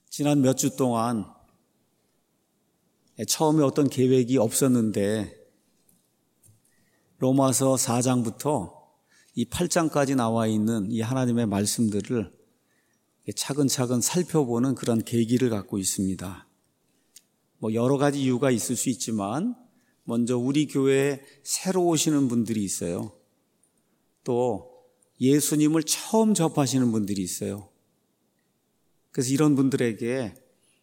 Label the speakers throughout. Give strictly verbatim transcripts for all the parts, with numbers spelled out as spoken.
Speaker 1: 지난 몇 주 동안 처음에 어떤 계획이 없었는데 로마서 사 장부터 이 팔 장까지 나와 있는 이 하나님의 말씀들을 차근차근 살펴보는 그런 계기를 갖고 있습니다. 뭐 여러 가지 이유가 있을 수 있지만 먼저 우리 교회에 새로 오시는 분들이 있어요. 또 예수님을 처음 접하시는 분들이 있어요. 그래서 이런 분들에게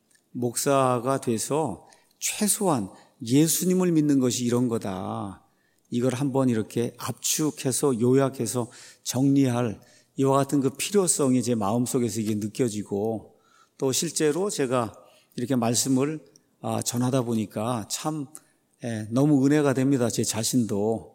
Speaker 1: 목사가 돼서 최소한 예수님을 믿는 것이 이런 거다. 이걸 한번 이렇게 압축해서 요약해서 정리할 이와 같은 그 필요성이 제 마음속에서 이게 느껴지고 또 실제로 제가 이렇게 말씀을 전하다 보니까 참 너무 은혜가 됩니다. 제 자신도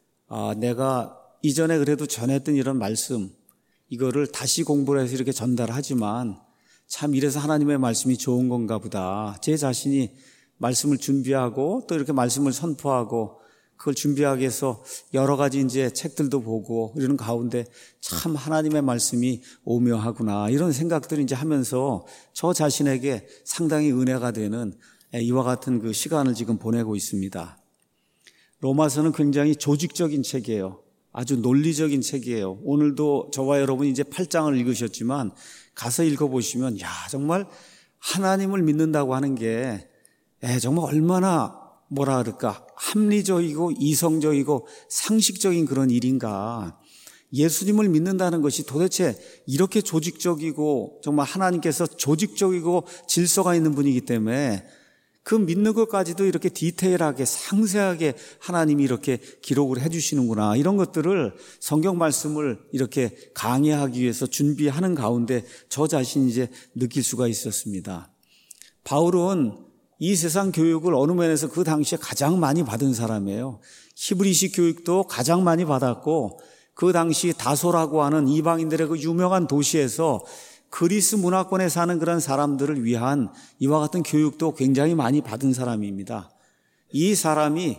Speaker 1: 내가 이전에 그래도 전했던 이런 말씀 이거를 다시 공부를 해서 이렇게 전달하지만 참 이래서 하나님의 말씀이 좋은 건가 보다. 제 자신이 말씀을 준비하고 또 이렇게 말씀을 선포하고 그걸 준비하기 위해서 여러 가지 이제 책들도 보고 이러는 가운데 참 하나님의 말씀이 오묘하구나 이런 생각들을 이제 하면서 저 자신에게 상당히 은혜가 되는 이와 같은 그 시간을 지금 보내고 있습니다. 로마서는 굉장히 조직적인 책이에요. 아주 논리적인 책이에요. 오늘도 저와 여러분이 이제 팔 장을 읽으셨지만 가서 읽어보시면 야 정말 하나님을 믿는다고 하는 게 에, 정말 얼마나 뭐라 그럴까 합리적이고 이성적이고 상식적인 그런 일인가. 예수님을 믿는다는 것이 도대체 이렇게 조직적이고 정말 하나님께서 조직적이고 질서가 있는 분이기 때문에 그 믿는 것까지도 이렇게 디테일하게 상세하게 하나님이 이렇게 기록을 해 주시는구나. 이런 것들을 성경 말씀을 이렇게 강의하기 위해서 준비하는 가운데 저 자신이 이제 느낄 수가 있었습니다. 바울은 이 세상 교육을 어느 면에서 그 당시에 가장 많이 받은 사람이에요. 히브리식 교육도 가장 많이 받았고 그 당시 다소라고 하는 이방인들의 그 유명한 도시에서 그리스 문화권에 사는 그런 사람들을 위한 이와 같은 교육도 굉장히 많이 받은 사람입니다. 이 사람이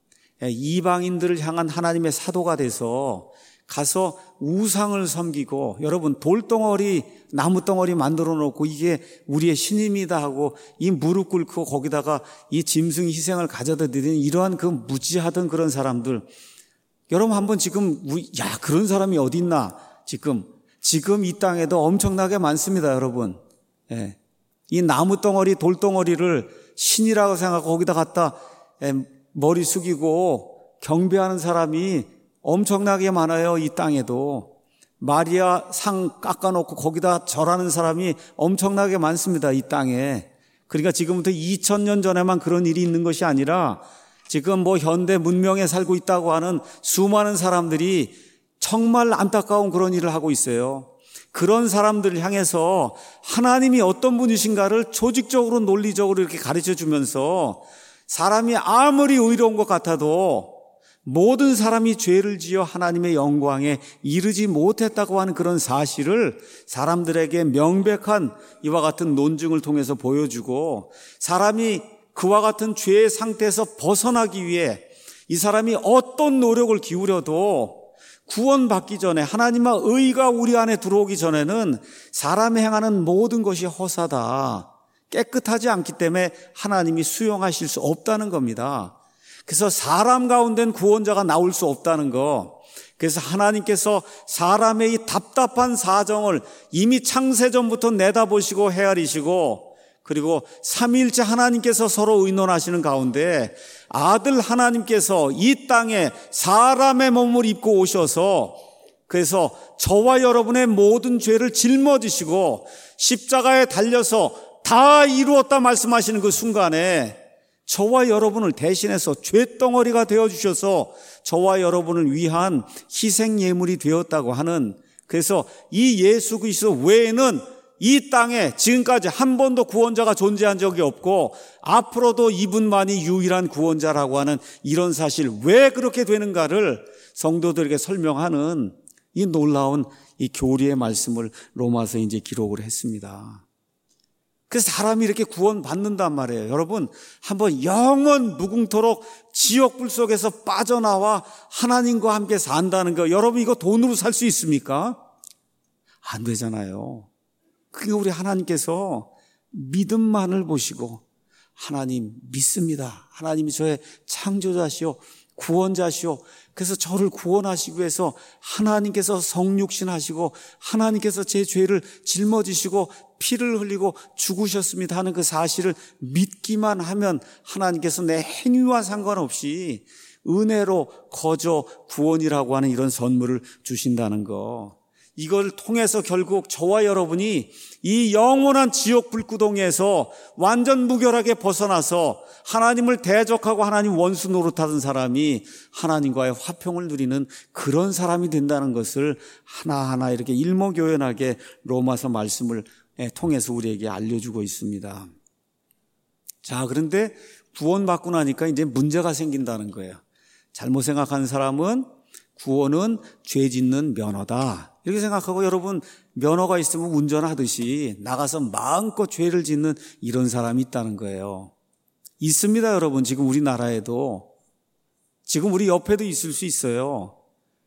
Speaker 1: 이방인들을 향한 하나님의 사도가 돼서 가서 우상을 섬기고 여러분 돌덩어리 나무덩어리 만들어 놓고 이게 우리의 신임이다 하고 이 무릎 꿇고 거기다가 이 짐승 희생을 가져다 드리는 이러한 그 무지하던 그런 사람들 여러분 한번 지금 야 그런 사람이 어디 있나 지금 지금 이 땅에도 엄청나게 많습니다, 여러분. 예. 이 나무덩어리, 돌덩어리를 신이라고 생각하고 거기다 갖다 예, 머리 숙이고 경배하는 사람이 엄청나게 많아요, 이 땅에도. 마리아 상 깎아놓고 거기다 절하는 사람이 엄청나게 많습니다, 이 땅에. 그러니까 지금부터 이천 년 전에만 그런 일이 있는 것이 아니라 지금 뭐 현대 문명에 살고 있다고 하는 수많은 사람들이 정말 안타까운 그런 일을 하고 있어요. 그런 사람들을 향해서 하나님이 어떤 분이신가를 조직적으로 논리적으로 이렇게 가르쳐 주면서 사람이 아무리 의로운 것 같아도 모든 사람이 죄를 지어 하나님의 영광에 이르지 못했다고 하는 그런 사실을 사람들에게 명백한 이와 같은 논증을 통해서 보여주고 사람이 그와 같은 죄의 상태에서 벗어나기 위해 이 사람이 어떤 노력을 기울여도 구원받기 전에 하나님의 의가 우리 안에 들어오기 전에는 사람이 행하는 모든 것이 허사다. 깨끗하지 않기 때문에 하나님이 수용하실 수 없다는 겁니다. 그래서 사람 가운데는 구원자가 나올 수 없다는 거. 그래서 하나님께서 사람의 이 답답한 사정을 이미 창세전부터 내다보시고 헤아리시고 그리고 삼위일체 하나님께서 서로 의논하시는 가운데 아들 하나님께서 이 땅에 사람의 몸을 입고 오셔서 그래서 저와 여러분의 모든 죄를 짊어지시고 십자가에 달려서 다 이루었다 말씀하시는 그 순간에 저와 여러분을 대신해서 죄덩어리가 되어주셔서 저와 여러분을 위한 희생 예물이 되었다고 하는 그래서 이 예수 그리스도 외에는 이 땅에 지금까지 한 번도 구원자가 존재한 적이 없고 앞으로도 이분만이 유일한 구원자라고 하는 이런 사실 왜 그렇게 되는가를 성도들에게 설명하는 이 놀라운 이 교리의 말씀을 로마서에 이제 기록을 했습니다. 그래서 사람이 이렇게 구원받는단 말이에요. 여러분 한번 영원 무궁토록 지옥불 속에서 빠져나와 하나님과 함께 산다는 거 여러분 이거 돈으로 살 수 있습니까? 안 되잖아요. 그게 우리 하나님께서 믿음만을 보시고 하나님 믿습니다. 하나님이 저의 창조자시오, 구원자시오. 그래서 저를 구원하시기 위해서 하나님께서 성육신하시고 하나님께서 제 죄를 짊어지시고 피를 흘리고 죽으셨습니다 하는 그 사실을 믿기만 하면 하나님께서 내 행위와 상관없이 은혜로 거저 구원이라고 하는 이런 선물을 주신다는 거. 이걸 통해서 결국 저와 여러분이 이 영원한 지옥 불구덩이에서 완전 무결하게 벗어나서 하나님을 대적하고 하나님 원수 노릇하던 사람이 하나님과의 화평을 누리는 그런 사람이 된다는 것을 하나하나 이렇게 일목요연하게 로마서 말씀을 통해서 우리에게 알려주고 있습니다. 자, 그런데 구원받고 나니까 이제 문제가 생긴다는 거예요. 잘못 생각하는 사람은 구원은 죄 짓는 면허다 이렇게 생각하고, 여러분 면허가 있으면 운전하듯이 나가서 마음껏 죄를 짓는 이런 사람이 있다는 거예요. 있습니다. 여러분, 지금 우리나라에도, 지금 우리 옆에도 있을 수 있어요.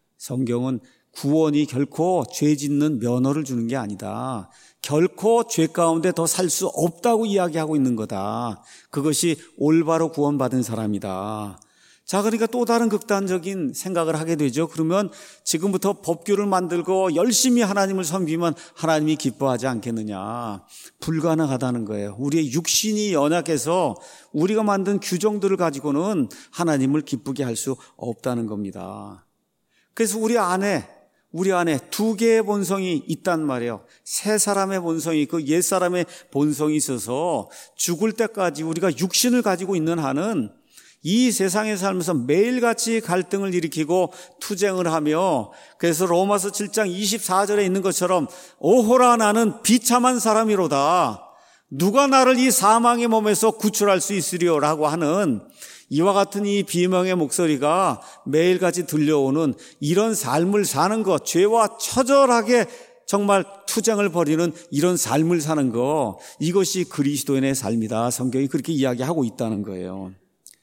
Speaker 1: 성경은 구원이 결코 죄 짓는 면허를 주는 게 아니다. 결코 죄 가운데 더 살 수 없다고 이야기하고 있는 거다. 그것이 올바로 구원받은 사람이다. 자, 그러니까 또 다른 극단적인 생각을 하게 되죠. 그러면 지금부터 법규를 만들고 열심히 하나님을 섬기면 하나님이 기뻐하지 않겠느냐. 불가능하다는 거예요. 우리의 육신이 연약해서 우리가 만든 규정들을 가지고는 하나님을 기쁘게 할 수 없다는 겁니다. 그래서 우리 안에 우리 안에 두 개의 본성이 있단 말이에요. 새 사람의 본성이 있고 옛 사람의 본성이 있어서 죽을 때까지 우리가 육신을 가지고 있는 한은 이 세상에 살면서 매일같이 갈등을 일으키고 투쟁을 하며, 그래서 로마서 칠 장 이십사 절에 있는 것처럼 오호라 나는 비참한 사람이로다. 누가 나를 이 사망의 몸에서 구출할 수 있으리요라고 하는 이와 같은 이 비명의 목소리가 매일같이 들려오는 이런 삶을 사는 것, 죄와 처절하게 정말 투쟁을 벌이는 이런 삶을 사는 것, 이것이 그리스도인의 삶이다. 성경이 그렇게 이야기하고 있다는 거예요.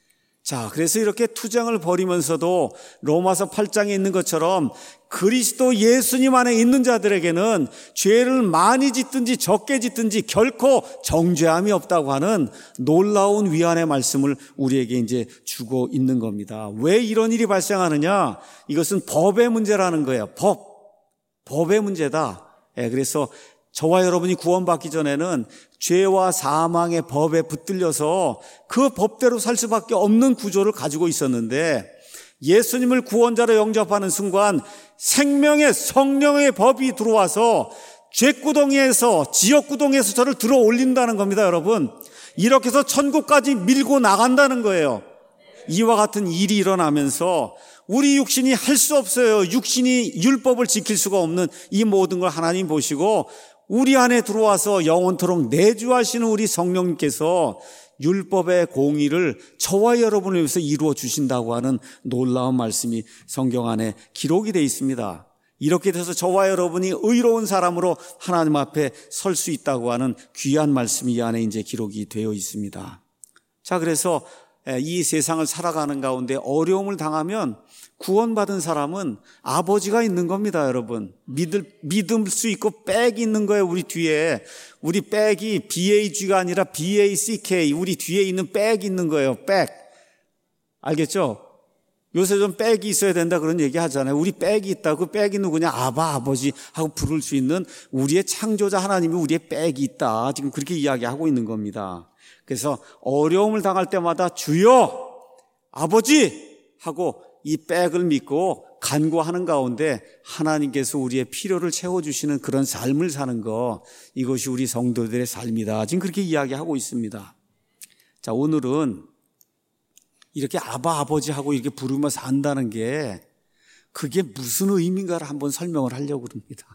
Speaker 1: 자, 그래서 이렇게 투쟁을 벌이면서도 로마서 팔 장에 있는 것처럼 그리스도 예수님 안에 있는 자들에게는 죄를 많이 짓든지 적게 짓든지 결코 정죄함이 없다고 하는 놀라운 위안의 말씀을 우리에게 이제 주고 있는 겁니다. 왜 이런 일이 발생하느냐? 이것은 법의 문제라는 거예요. 법. 법의 문제다. 예, 그래서 저와 여러분이 구원받기 전에는 죄와 사망의 법에 붙들려서 그 법대로 살 수밖에 없는 구조를 가지고 있었는데, 예수님을 구원자로 영접하는 순간 생명의 성령의 법이 들어와서 죄구덩이에서, 지옥구덩이에서 저를 들어 올린다는 겁니다. 여러분, 이렇게 해서 천국까지 밀고 나간다는 거예요. 이와 같은 일이 일어나면서 우리 육신이 할 수 없어요. 육신이 율법을 지킬 수가 없는 이 모든 걸 하나님 보시고 우리 안에 들어와서 영원토록 내주하시는 우리 성령님께서 율법의 공의를 저와 여러분을 위해서 이루어 주신다고 하는 놀라운 말씀이 성경 안에 기록이 되어 있습니다. 이렇게 돼서 저와 여러분이 의로운 사람으로 하나님 앞에 설 수 있다고 하는 귀한 말씀이 이 안에 이제 기록이 되어 있습니다. 자, 그래서 이 세상을 살아가는 가운데 어려움을 당하면 구원받은 사람은 아버지가 있는 겁니다, 여러분. 믿을, 믿을 수 있고 백이 있는 거예요, 우리 뒤에. 우리 백이 비에이지가 아니라 비에이씨케이, 우리 뒤에 있는 백이 있는 거예요, 백. 알겠죠? 요새 좀 백이 있어야 된다 그런 얘기 하잖아요. 우리 백이 있다. 그 백이 누구냐? 아바, 아버지 하고 부를 수 있는 우리의 창조자 하나님이 우리의 백이 있다. 지금 그렇게 이야기하고 있는 겁니다. 그래서 어려움을 당할 때마다 주여, 아버지 하고 이 백을 믿고 간구하는 가운데 하나님께서 우리의 필요를 채워주시는 그런 삶을 사는 거, 이것이 우리 성도들의 삶이다. 지금 그렇게 이야기하고 있습니다. 자, 오늘은 이렇게 아바 아버지 하고 이렇게 부르며 산다는 게 그게 무슨 의미인가를 한번 설명을 하려고 합니다.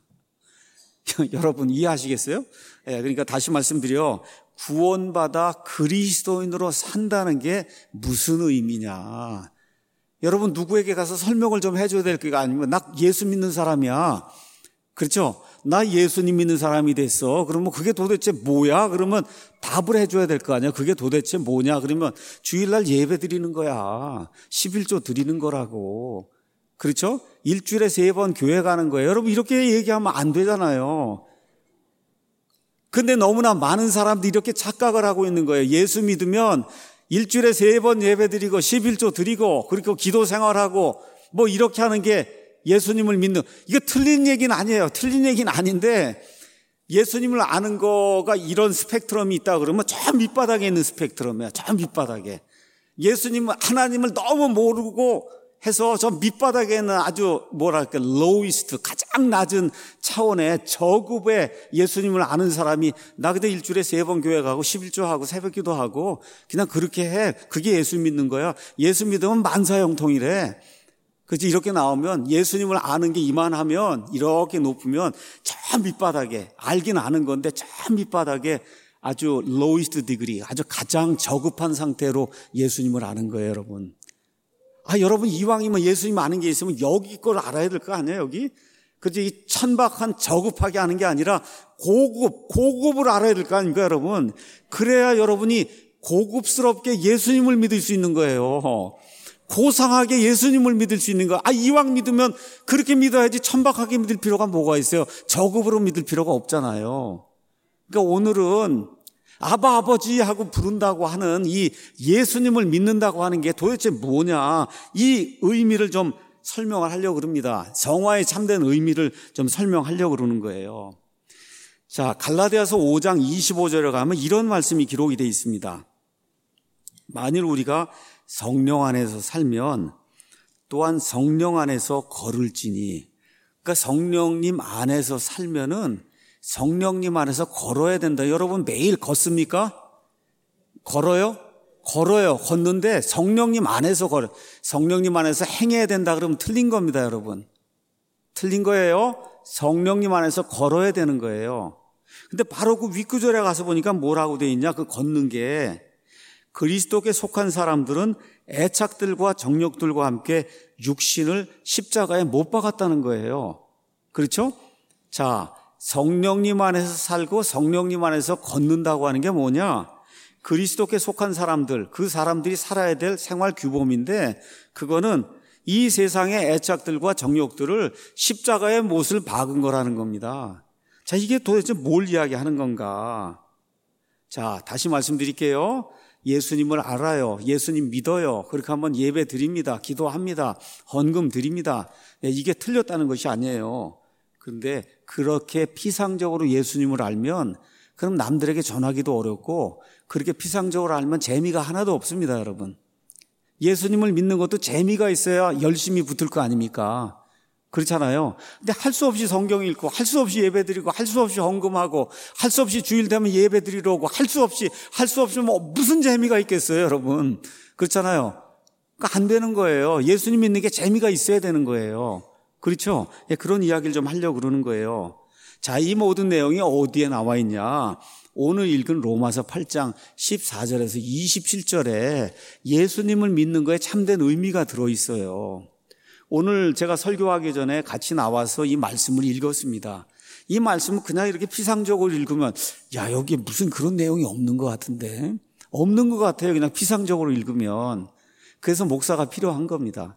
Speaker 1: 여러분 이해하시겠어요? 네, 그러니까 다시 말씀드려, 구원받아 그리스도인으로 산다는 게 무슨 의미냐. 여러분 누구에게 가서 설명을 좀 해줘야 될 거 아니면 나 예수 믿는 사람이야. 그렇죠? 나 예수님 믿는 사람이 됐어. 그러면 그게 도대체 뭐야? 그러면 답을 해줘야 될 거 아니야. 그게 도대체 뭐냐? 그러면 주일날 예배 드리는 거야. 십일조 드리는 거라고. 그렇죠? 일주일에 세 번 교회 가는 거예요. 여러분 이렇게 얘기하면 안 되잖아요. 근데 너무나 많은 사람들이 이렇게 착각을 하고 있는 거예요. 예수 믿으면 일주일에 세 번 예배 드리고 십일조 드리고 그리고 기도 생활하고 뭐 이렇게 하는 게 예수님을 믿는, 이거 틀린 얘기는 아니에요. 틀린 얘기는 아닌데 예수님을 아는 거가 이런 스펙트럼이 있다 그러면 저 밑바닥에 있는 스펙트럼이야. 저 밑바닥에. 예수님, 하나님을 너무 모르고 해서 저 밑바닥에 있는 아주 뭐랄까 로이스트, 가장 낮은 차원의 저급의 예수님을 아는 사람이 나 그때 일주일에 세 번 교회 가고 십일조 하고 새벽기도 하고 그냥 그렇게 해. 그게 예수 믿는 거야. 예수 믿으면 만사형통이래. 그치? 이렇게 나오면 예수님을 아는 게 이만하면 이렇게 높으면 저 밑바닥에, 알긴 아는 건데 저 밑바닥에 아주 lowest degree, 아주 가장 저급한 상태로 예수님을 아는 거예요, 여러분. 아, 여러분 이왕이면 예수님 아는 게 있으면 여기 걸 알아야 될 거 아니에요, 여기? 그치? 이 천박한 저급하게 아는 게 아니라 고급, 고급을 알아야 될 거 아닙니까, 여러분? 그래야 여러분이 고급스럽게 예수님을 믿을 수 있는 거예요. 고상하게 예수님을 믿을 수 있는 거. 아, 이왕 믿으면 그렇게 믿어야지 천박하게 믿을 필요가 뭐가 있어요? 저급으로 믿을 필요가 없잖아요. 그러니까 오늘은 아바 아버지 하고 부른다고 하는 이 예수님을 믿는다고 하는 게 도대체 뭐냐, 이 의미를 좀 설명을 하려고 그럽니다. 성화의 참된 의미를 좀 설명하려고 그러는 거예요. 자, 갈라디아서 오장 이십오절에 가면 이런 말씀이 기록이 되어 있습니다. 만일 우리가 성령 안에서 살면 또한 성령 안에서 걸을지니, 그러니까 성령님 안에서 살면은 성령님 안에서 걸어야 된다. 여러분 매일 걷습니까? 걸어요? 걸어요. 걷는데 성령님 안에서 걸어. 성령님 안에서 행해야 된다 그러면 틀린 겁니다, 여러분. 틀린 거예요. 성령님 안에서 걸어야 되는 거예요. 근데 바로 그 윗구절에 가서 보니까 뭐라고 돼 있냐? 그 걷는 게 그리스도께 속한 사람들은 애착들과 정욕들과 함께 육신을 십자가에 못 박았다는 거예요. 그렇죠? 자, 성령님 안에서 살고 성령님 안에서 걷는다고 하는 게 뭐냐? 그리스도께 속한 사람들, 그 사람들이 살아야 될 생활 규범인데 그거는 이 세상의 애착들과 정욕들을 십자가에 못을 박은 거라는 겁니다. 자, 이게 도대체 뭘 이야기하는 건가? 자, 다시 말씀드릴게요. 예수님을 알아요. 예수님 믿어요. 그렇게 한번 예배 드립니다. 기도합니다. 헌금 드립니다. 이게 틀렸다는 것이 아니에요. 그런데 그렇게 피상적으로 예수님을 알면 그럼 남들에게 전하기도 어렵고 그렇게 피상적으로 알면 재미가 하나도 없습니다, 여러분. 예수님을 믿는 것도 재미가 있어야 열심히 붙을 거 아닙니까? 그렇잖아요. 근데 할 수 없이 성경 읽고 할 수 없이 예배 드리고 할 수 없이 헌금하고 할 수 없이 주일 되면 예배 드리러 오고 할 수 없이 할 수 없이 뭐 무슨 재미가 있겠어요, 여러분. 그렇잖아요. 그러니까 안 되는 거예요. 예수님 믿는 게 재미가 있어야 되는 거예요. 그렇죠? 예, 그런 이야기를 좀 하려고 그러는 거예요. 자, 이 모든 내용이 어디에 나와 있냐? 오늘 읽은 로마서 팔장 십사절에서 이십칠절에 예수님을 믿는 거에 참된 의미가 들어있어요. 오늘 제가 설교하기 전에 같이 나와서 이 말씀을 읽었습니다. 이 말씀을 그냥 이렇게 피상적으로 읽으면 야, 여기에 무슨 그런 내용이 없는 것 같은데? 없는 것 같아요. 그냥 피상적으로 읽으면. 그래서 목사가 필요한 겁니다.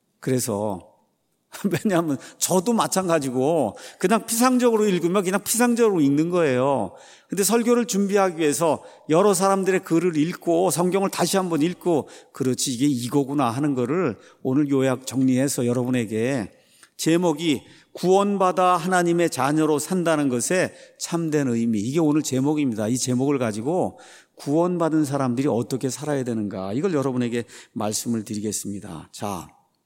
Speaker 1: 그래서 왜냐하면 저도 마찬가지고 그냥 피상적으로 읽으면 그냥 피상적으로 읽는 거예요. 근데 설교를 준비하기 위해서 여러 사람들의 글을 읽고 성경을 다시 한번 읽고 그렇지 이게 이거구나 하는 거를 오늘 요약 정리해서 여러분에게 제목이 구원받아 하나님의 자녀로 산다는 것에 참된 의미, 이게 오늘 제목입니다. 이 제목을 가지고 구원받은 사람들이 어떻게 살아야 되는가, 이걸 여러분에게 말씀을 드리겠습니다. 자,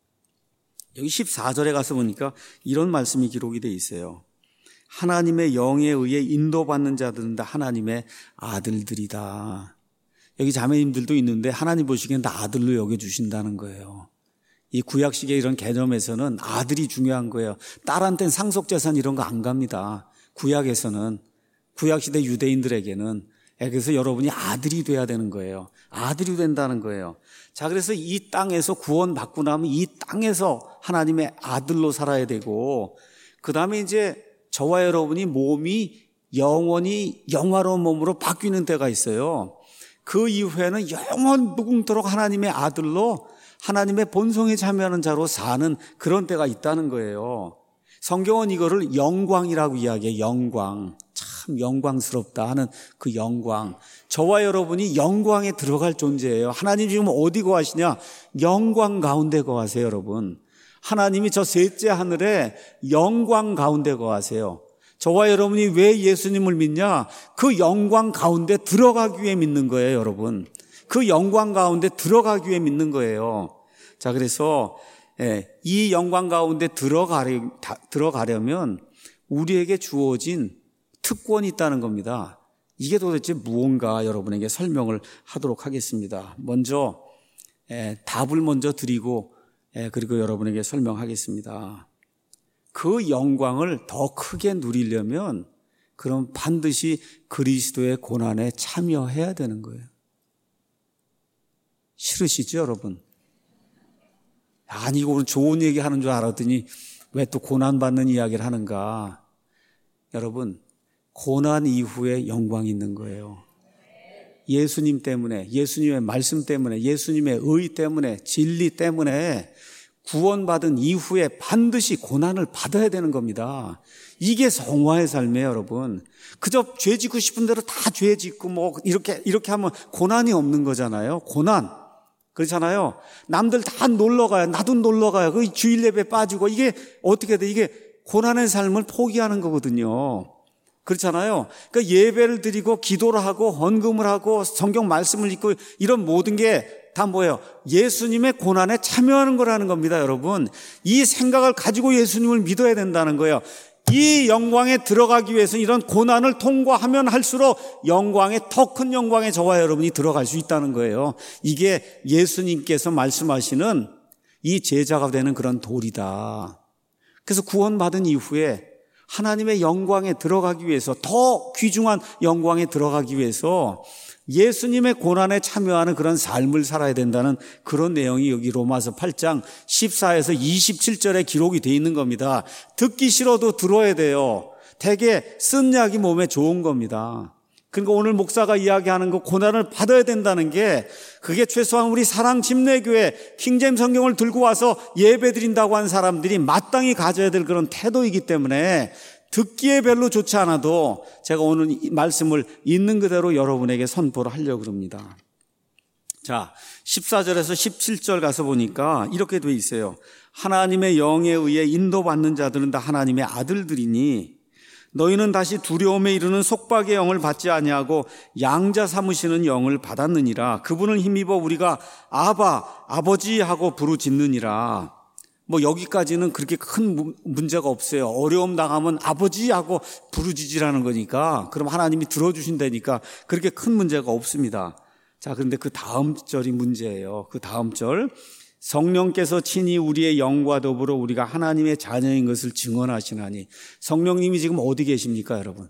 Speaker 1: 여기 십사절에 가서 보니까 이런 말씀이 기록이 되어 있어요. 하나님의 영에 의해 인도받는 자들은 다 하나님의 아들들이다. 여기 자매님들도 있는데 하나님 보시기엔 다 아들로 여겨주신다는 거예요. 이 구약식의 이런 개념에서는 아들이 중요한 거예요. 딸한테는 상속재산 이런 거 안 갑니다. 구약에서는, 구약시대 유대인들에게는. 그래서 여러분이 아들이 돼야 되는 거예요. 아들이 된다는 거예요. 자, 그래서 이 땅에서 구원받고 나면 이 땅에서 하나님의 아들로 살아야 되고, 그 다음에 이제 저와 여러분이 몸이 영원히 영화로운 몸으로 바뀌는 때가 있어요. 그 이후에는 영원 무궁토록 하나님의 아들로 하나님의 본성에 참여하는 자로 사는 그런 때가 있다는 거예요. 성경은 이거를 영광이라고 이야기해요. 영광. 참 영광스럽다 하는 그 영광. 저와 여러분이 영광에 들어갈 존재예요. 하나님 지금 어디 거하시냐? 영광 가운데 거하세요, 여러분. 하나님이 저 셋째 하늘에 영광 가운데 거하세요. 저와 여러분이 왜 예수님을 믿냐? 그 영광 가운데 들어가기 위해 믿는 거예요, 여러분. 그 영광 가운데 들어가기 위해 믿는 거예요. 자, 그래서 예, 이 영광 가운데 들어가려, 다, 들어가려면 우리에게 주어진 특권이 있다는 겁니다. 이게 도대체 무언가 여러분에게 설명을 하도록 하겠습니다. 먼저 예, 답을 먼저 드리고 예, 그리고 여러분에게 설명하겠습니다. 그 영광을 더 크게 누리려면 그럼 반드시 그리스도의 고난에 참여해야 되는 거예요. 싫으시죠, 여러분? 아니, 이거 오늘 좋은 얘기 하는 줄 알았더니 왜 또 고난받는 이야기를 하는가? 여러분, 고난 이후에 영광이 있는 거예요. 예수님 때문에, 예수님의 말씀 때문에, 예수님의 의 때문에, 진리 때문에 구원받은 이후에 반드시 고난을 받아야 되는 겁니다. 이게 성화의 삶이에요, 여러분. 그저 죄 짓고 싶은 대로 다 죄 짓고 뭐 이렇게 이렇게 하면 고난이 없는 거잖아요. 고난. 그렇잖아요. 남들 다 놀러 가요. 나도 놀러 가요. 그 주일 예배 빠지고 이게 어떻게 돼? 이게 고난의 삶을 포기하는 거거든요. 그렇잖아요. 그러니까 예배를 드리고 기도를 하고 헌금을 하고 성경 말씀을 읽고 이런 모든 게 다 뭐예요? 예수님의 고난에 참여하는 거라는 겁니다, 여러분. 이 생각을 가지고 예수님을 믿어야 된다는 거예요. 이 영광에 들어가기 위해서 이런 고난을 통과하면 할수록 영광에 더 큰 영광에 저와 여러분이 들어갈 수 있다는 거예요. 이게 예수님께서 말씀하시는 이 제자가 되는 그런 도리다. 그래서 구원받은 이후에 하나님의 영광에 들어가기 위해서 더 귀중한 영광에 들어가기 위해서 예수님의 고난에 참여하는 그런 삶을 살아야 된다는 그런 내용이 여기 로마서 팔 장 십사에서 이십칠 절에 기록이 되어 있는 겁니다. 듣기 싫어도 들어야 돼요. 되게 쓴 약이 몸에 좋은 겁니다. 그러니까 오늘 목사가 이야기하는 거 고난을 받아야 된다는 게 그게 최소한 우리 사랑 침례교회 킹제임 성경을 들고 와서 예배 드린다고 한 사람들이 마땅히 가져야 될 그런 태도이기 때문에 듣기에 별로 좋지 않아도 제가 오늘 이 말씀을 있는 그대로 여러분에게 선포를 하려고 합니다. 자, 십사 절에서 십칠 절 가서 보니까 이렇게 돼 있어요. 하나님의 영에 의해 인도받는 자들은 다 하나님의 아들들이니 너희는 다시 두려움에 이르는 속박의 영을 받지 아니하고 양자 삼으시는 영을 받았느니라. 그분을 힘입어 우리가 아바, 아버지 하고 부르짖느니라. 뭐 여기까지는 그렇게 큰 문제가 없어요. 어려움 당하면 아버지 하고 부르짖으라는 거니까 그럼 하나님이 들어주신다니까 그렇게 큰 문제가 없습니다. 자, 그런데 그 다음 절이 문제예요. 그 다음 절 성령께서 친히 우리의 영과 더불어 우리가 하나님의 자녀인 것을 증언하시나니. 성령님이 지금 어디 계십니까, 여러분?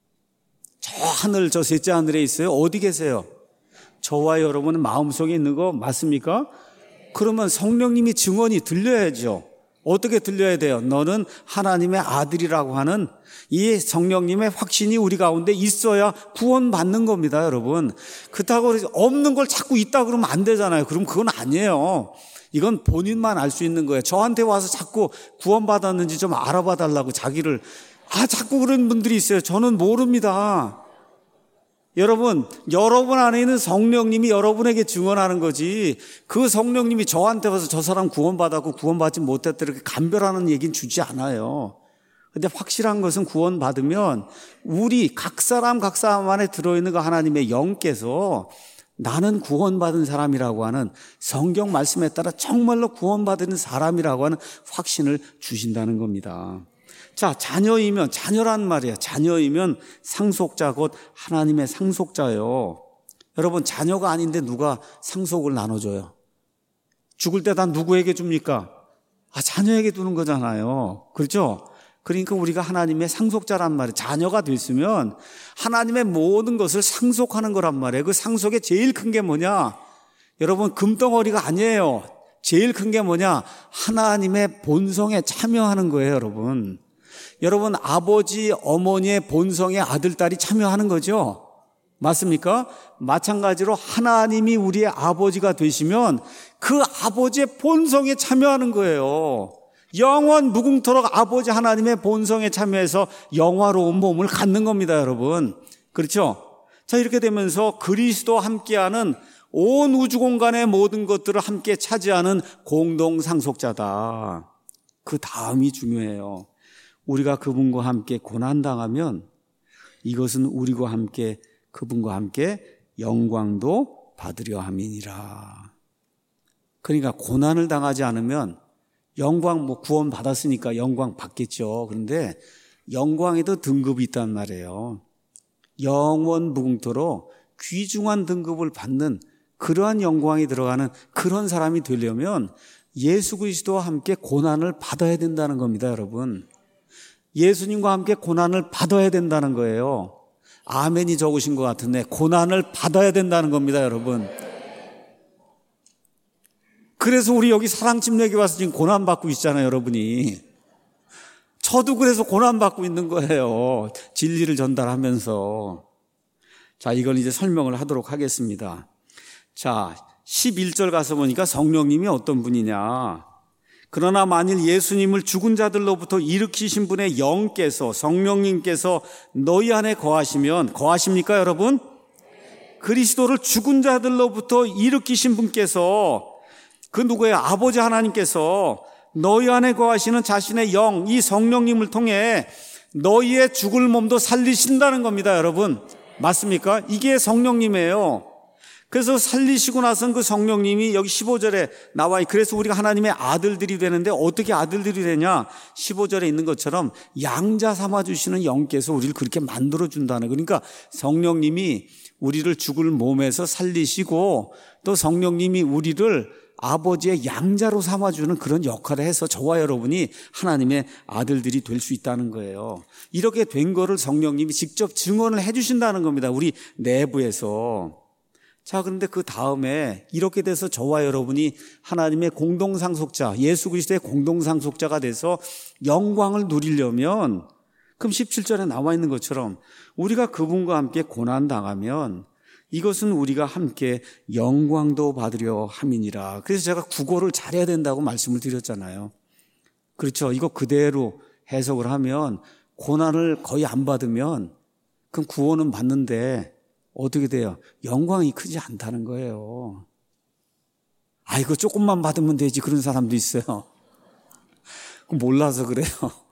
Speaker 1: 저 하늘, 저 셋째 하늘에 있어요. 어디 계세요? 저와 여러분은 마음속에 있는 거 맞습니까? 그러면 성령님이 증언이 들려야죠. 어떻게 들려야 돼요? 너는 하나님의 아들이라고 하는 이 성령님의 확신이 우리 가운데 있어야 구원받는 겁니다, 여러분. 그렇다고 없는 걸 자꾸 있다 그러면 안 되잖아요. 그럼 그건 아니에요. 이건 본인만 알 수 있는 거예요. 저한테 와서 자꾸 구원받았는지 좀 알아봐 달라고 자기를 아 자꾸 그런 분들이 있어요. 저는 모릅니다. 여러분, 여러분 안에 있는 성령님이 여러분에게 증언하는 거지 그 성령님이 저한테 와서 저 사람 구원받았고 구원받지 못했다 이렇게 감별하는 얘기는 주지 않아요. 근데 확실한 것은 구원받으면 우리 각 사람 각 사람 안에 들어있는 그 하나님의 영께서 나는 구원받은 사람이라고 하는 성경 말씀에 따라 정말로 구원받은 사람이라고 하는 확신을 주신다는 겁니다. 자, 자녀이면, 자녀란 말이에요. 자녀이면 상속자 곧 하나님의 상속자예요. 여러분, 자녀가 아닌데 누가 상속을 나눠줘요? 죽을 때 다 누구에게 줍니까? 아, 자녀에게 두는 거잖아요. 그렇죠? 그러니까 우리가 하나님의 상속자란 말이에요. 자녀가 됐으면 하나님의 모든 것을 상속하는 거란 말이에요. 그 상속의 제일 큰 게 뭐냐? 여러분, 금덩어리가 아니에요. 제일 큰 게 뭐냐? 하나님의 본성에 참여하는 거예요, 여러분. 여러분, 아버지, 어머니의 본성에 아들, 딸이 참여하는 거죠? 맞습니까? 마찬가지로 하나님이 우리의 아버지가 되시면 그 아버지의 본성에 참여하는 거예요. 영원 무궁토록 아버지 하나님의 본성에 참여해서 영화로운 몸을 갖는 겁니다, 여러분. 그렇죠? 자, 이렇게 되면서 그리스도와 함께하는 온 우주 공간의 모든 것들을 함께 차지하는 공동 상속자다. 그 다음이 중요해요. 우리가 그분과 함께 고난당하면 이것은 우리와 함께 그분과 함께 영광도 받으려 함이니라. 그러니까 고난을 당하지 않으면 영광, 뭐 구원 받았으니까 영광 받겠죠. 그런데 영광에도 등급이 있단 말이에요. 영원 무궁토록 귀중한 등급을 받는 그러한 영광이 들어가는 그런 사람이 되려면 예수 그리스도와 함께 고난을 받아야 된다는 겁니다, 여러분. 예수님과 함께 고난을 받아야 된다는 거예요. 아멘이 적으신 것 같은데 고난을 받아야 된다는 겁니다, 여러분. 그래서 우리 여기 사랑침례교회 와서 지금 고난받고 있잖아요, 여러분이. 저도 그래서 고난받고 있는 거예요. 진리를 전달하면서. 자, 이걸 이제 설명을 하도록 하겠습니다. 자, 십일 절 가서 보니까 성령님이 어떤 분이냐. 그러나 만일 예수님을 죽은 자들로부터 일으키신 분의 영께서, 성령님께서 너희 안에 거하시면, 거하십니까, 여러분? 그리스도를 죽은 자들로부터 일으키신 분께서, 그 누구예요? 아버지 하나님께서 너희 안에 거하시는 자신의 영, 이 성령님을 통해 너희의 죽을 몸도 살리신다는 겁니다, 여러분. 맞습니까? 이게 성령님이에요. 그래서 살리시고 나선 그 성령님이 여기 십오 절에 나와, 그래서 우리가 하나님의 아들들이 되는데 어떻게 아들들이 되냐? 십오 절에 있는 것처럼 양자 삼아주시는 영께서 우리를 그렇게 만들어준다는, 그러니까 성령님이 우리를 죽을 몸에서 살리시고 또 성령님이 우리를 아버지의 양자로 삼아주는 그런 역할을 해서 저와 여러분이 하나님의 아들들이 될 수 있다는 거예요. 이렇게 된 거를 성령님이 직접 증언을 해 주신다는 겁니다, 우리 내부에서. 자, 그런데 그 다음에 이렇게 돼서 저와 여러분이 하나님의 공동상속자, 예수 그리스도의 공동상속자가 돼서 영광을 누리려면, 그럼 십칠 절에 나와 있는 것처럼 우리가 그분과 함께 고난당하면 이것은 우리가 함께 영광도 받으려 함이니라. 그래서 제가 국어를 잘해야 된다고 말씀을 드렸잖아요. 그렇죠. 이거 그대로 해석을 하면 고난을 거의 안 받으면 그럼 구원은 받는데 어떻게 돼요? 영광이 크지 않다는 거예요. 아, 이거 조금만 받으면 되지, 그런 사람도 있어요. 몰라서 그래요.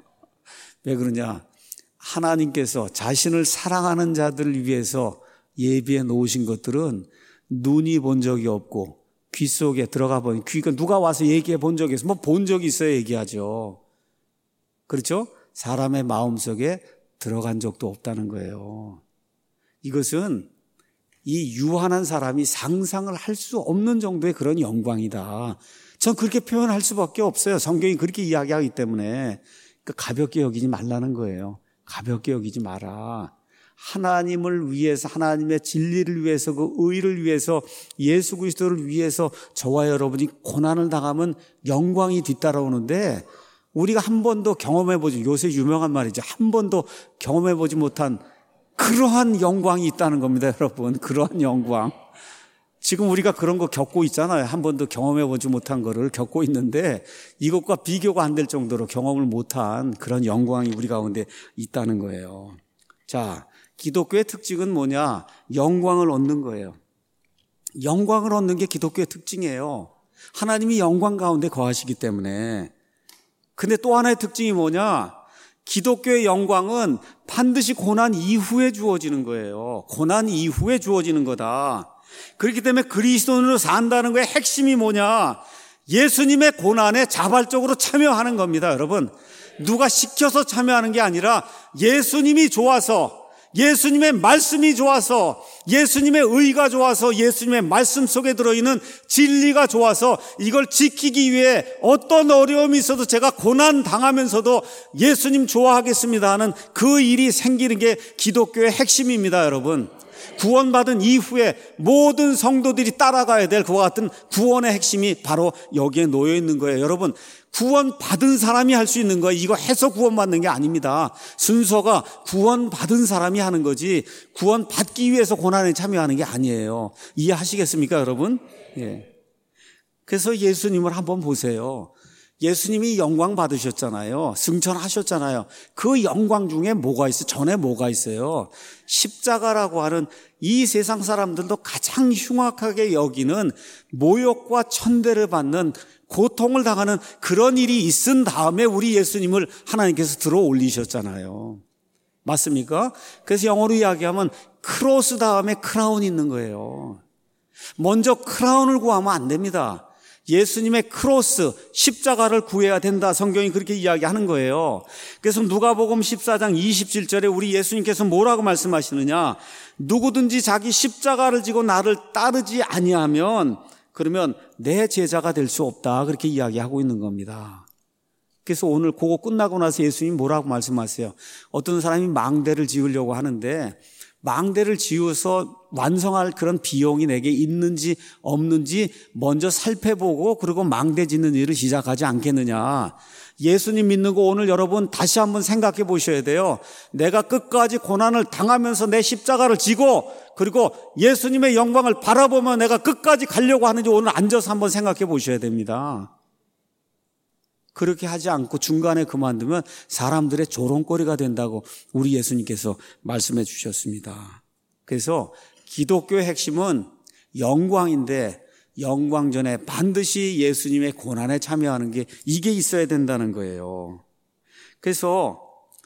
Speaker 1: 왜 그러냐? 하나님께서 자신을 사랑하는 자들을 위해서 예비해 놓으신 것들은 눈이 본 적이 없고 귀 속에 들어가 보니, 귀가 누가 와서 얘기해 본 적이 있어요? 뭐 본 적이 있어야 얘기하죠. 그렇죠? 사람의 마음속에 들어간 적도 없다는 거예요. 이것은 이 유한한 사람이 상상을 할 수 없는 정도의 그런 영광이다. 전 그렇게 표현할 수밖에 없어요. 성경이 그렇게 이야기하기 때문에. 그러니까 가볍게 여기지 말라는 거예요. 가볍게 여기지 마라. 하나님을 위해서, 하나님의 진리를 위해서, 그 의를 위해서, 예수 그리스도를 위해서 저와 여러분이 고난을 당하면 영광이 뒤따라오는데, 우리가 한 번도 경험해보지, 요새 유명한 말이죠. 한 번도 경험해보지 못한 그러한 영광이 있다는 겁니다, 여러분. 그러한 영광. 지금 우리가 그런 거 겪고 있잖아요. 한 번도 경험해보지 못한 거를 겪고 있는데 이것과 비교가 안 될 정도로 경험을 못한 그런 영광이 우리 가운데 있다는 거예요. 자, 기독교의 특징은 뭐냐? 영광을 얻는 거예요. 영광을 얻는 게 기독교의 특징이에요. 하나님이 영광 가운데 거하시기 때문에. 근데 또 하나의 특징이 뭐냐? 기독교의 영광은 반드시 고난 이후에 주어지는 거예요. 고난 이후에 주어지는 거다. 그렇기 때문에 그리스도인으로 산다는 거의 핵심이 뭐냐? 예수님의 고난에 자발적으로 참여하는 겁니다, 여러분. 누가 시켜서 참여하는 게 아니라 예수님이 좋아서, 예수님의 말씀이 좋아서, 예수님의 의가 좋아서, 예수님의 말씀 속에 들어있는 진리가 좋아서 이걸 지키기 위해 어떤 어려움이 있어도 제가 고난 당하면서도 예수님 좋아하겠습니다 하는 그 일이 생기는 게 기독교의 핵심입니다, 여러분. 구원받은 이후에 모든 성도들이 따라가야 될 그와 같은 구원의 핵심이 바로 여기에 놓여 있는 거예요. 여러분, 구원받은 사람이 할 수 있는 거예요. 이거 해서 구원받는 게 아닙니다. 순서가 구원받은 사람이 하는 거지 구원받기 위해서 고난에 참여하는 게 아니에요. 이해하시겠습니까, 여러분? 예. 그래서 예수님을 한번 보세요. 예수님이 영광 받으셨잖아요. 승천하셨잖아요. 그 영광 중에 뭐가 있어요? 전에 뭐가 있어요? 십자가라고 하는 이 세상 사람들도 가장 흉악하게 여기는 모욕과 천대를 받는 고통을 당하는 그런 일이 있은 다음에 우리 예수님을 하나님께서 들어 올리셨잖아요. 맞습니까? 그래서 영어로 이야기하면 크로스 다음에 크라운이 있는 거예요. 먼저 크라운을 구하면 안 됩니다. 예수님의 크로스, 십자가를 구해야 된다. 성경이 그렇게 이야기하는 거예요. 그래서 누가복음 십사 장 이십칠 절에 우리 예수님께서 뭐라고 말씀하시느냐? 누구든지 자기 십자가를 지고 나를 따르지 아니하면 그러면 내 제자가 될 수 없다. 그렇게 이야기하고 있는 겁니다. 그래서 오늘 그거 끝나고 나서 예수님이 뭐라고 말씀하세요? 어떤 사람이 망대를 지으려고 하는데 망대를 지어서 완성할 그런 비용이 내게 있는지 없는지 먼저 살펴보고 그리고 망대 짓는 일을 시작하지 않겠느냐. 예수님 믿는 거 오늘 여러분 다시 한번 생각해 보셔야 돼요. 내가 끝까지 고난을 당하면서 내 십자가를 지고 그리고 예수님의 영광을 바라보며 내가 끝까지 가려고 하는지 오늘 앉아서 한번 생각해 보셔야 됩니다. 그렇게 하지 않고 중간에 그만두면 사람들의 조롱거리가 된다고 우리 예수님께서 말씀해 주셨습니다. 그래서 기독교의 핵심은 영광인데 영광 전에 반드시 예수님의 고난에 참여하는 게 이게 있어야 된다는 거예요. 그래서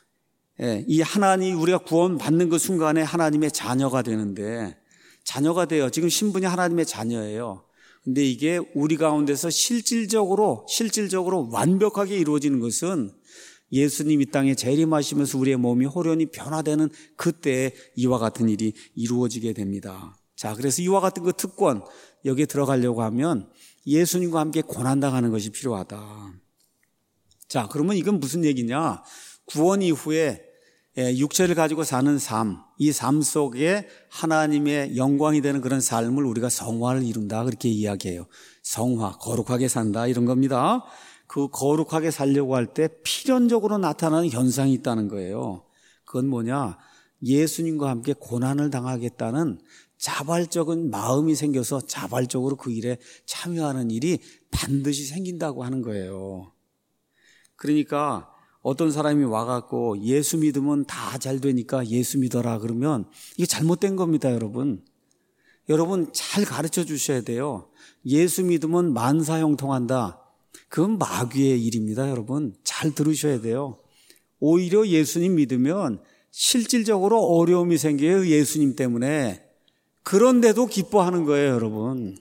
Speaker 1: 이 하나님 우리가 구원받는 그 순간에 하나님의 자녀가 되는데 자녀가 돼요. 지금 신분이 하나님의 자녀예요. 근데 이게 우리 가운데서 실질적으로 실질적으로 완벽하게 이루어지는 것은 예수님 이 땅에 재림하시면서 우리의 몸이 호련히 변화되는 그때에 이와 같은 일이 이루어지게 됩니다. 자, 그래서 이와 같은 그 특권 여기에 들어가려고 하면 예수님과 함께 고난당하는 것이 필요하다. 자, 그러면 이건 무슨 얘기냐? 구원 이후에 육체를 가지고 사는 삶, 이 삶 속에 하나님의 영광이 되는 그런 삶을 우리가 성화를 이룬다 그렇게 이야기해요. 성화, 거룩하게 산다 이런 겁니다. 그 거룩하게 살려고 할 때 필연적으로 나타나는 현상이 있다는 거예요. 그건 뭐냐? 예수님과 함께 고난을 당하겠다는 자발적인 마음이 생겨서 자발적으로 그 일에 참여하는 일이 반드시 생긴다고 하는 거예요. 그러니까 어떤 사람이 와갖고 예수 믿으면 다 잘 되니까 예수 믿어라 그러면 이게 잘못된 겁니다, 여러분. 여러분 잘 가르쳐 주셔야 돼요. 예수 믿으면 만사형통한다. 그건 마귀의 일입니다, 여러분. 잘 들으셔야 돼요. 오히려 예수님 믿으면 실질적으로 어려움이 생겨요, 예수님 때문에. 그런데도 기뻐하는 거예요, 여러분.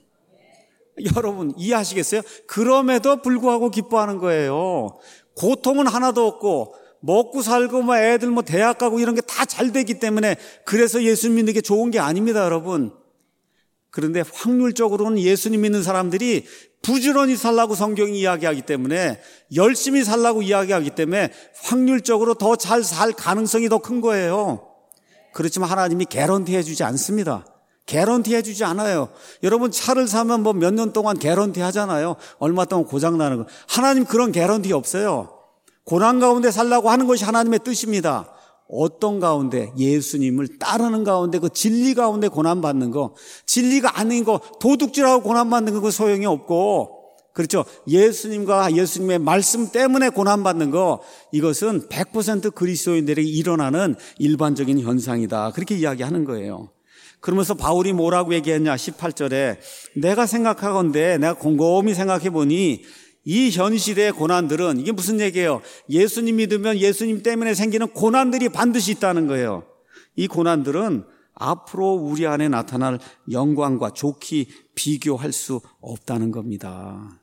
Speaker 1: 여러분 이해하시겠어요? 그럼에도 불구하고 기뻐하는 거예요. 고통은 하나도 없고 먹고 살고 뭐 애들 뭐 대학 가고 이런 게 다 잘 되기 때문에 그래서 예수 믿는 게 좋은 게 아닙니다, 여러분. 그런데 확률적으로는 예수님 믿는 사람들이 부지런히 살라고 성경이 이야기하기 때문에 열심히 살라고 이야기하기 때문에 확률적으로 더 잘 살 가능성이 더 큰 거예요. 그렇지만 하나님이 개런티 해주지 않습니다. 개런티 해주지 않아요. 여러분 차를 사면 뭐 몇 년 동안 개런티 하잖아요. 얼마 동안 고장 나는 거. 하나님 그런 개런티 없어요. 고난 가운데 살라고 하는 것이 하나님의 뜻입니다. 어떤 가운데? 예수님을 따르는 가운데 그 진리 가운데 고난받는 거, 진리가 아닌 거 도둑질하고 고난받는 거 소용이 없고, 그렇죠? 예수님과 예수님의 말씀 때문에 고난받는 거, 이것은 백 퍼센트 그리스도인들에게 일어나는 일반적인 현상이다. 그렇게 이야기하는 거예요. 그러면서 바울이 뭐라고 얘기했냐? 십팔 절에 내가 생각하건대 내가 곰곰이 생각해 보니 이 현 시대의 고난들은 이게 무슨 얘기예요? 예수님 믿으면 예수님 때문에 생기는 고난들이 반드시 있다는 거예요. 이 고난들은 앞으로 우리 안에 나타날 영광과 좋게 비교할 수 없다는 겁니다.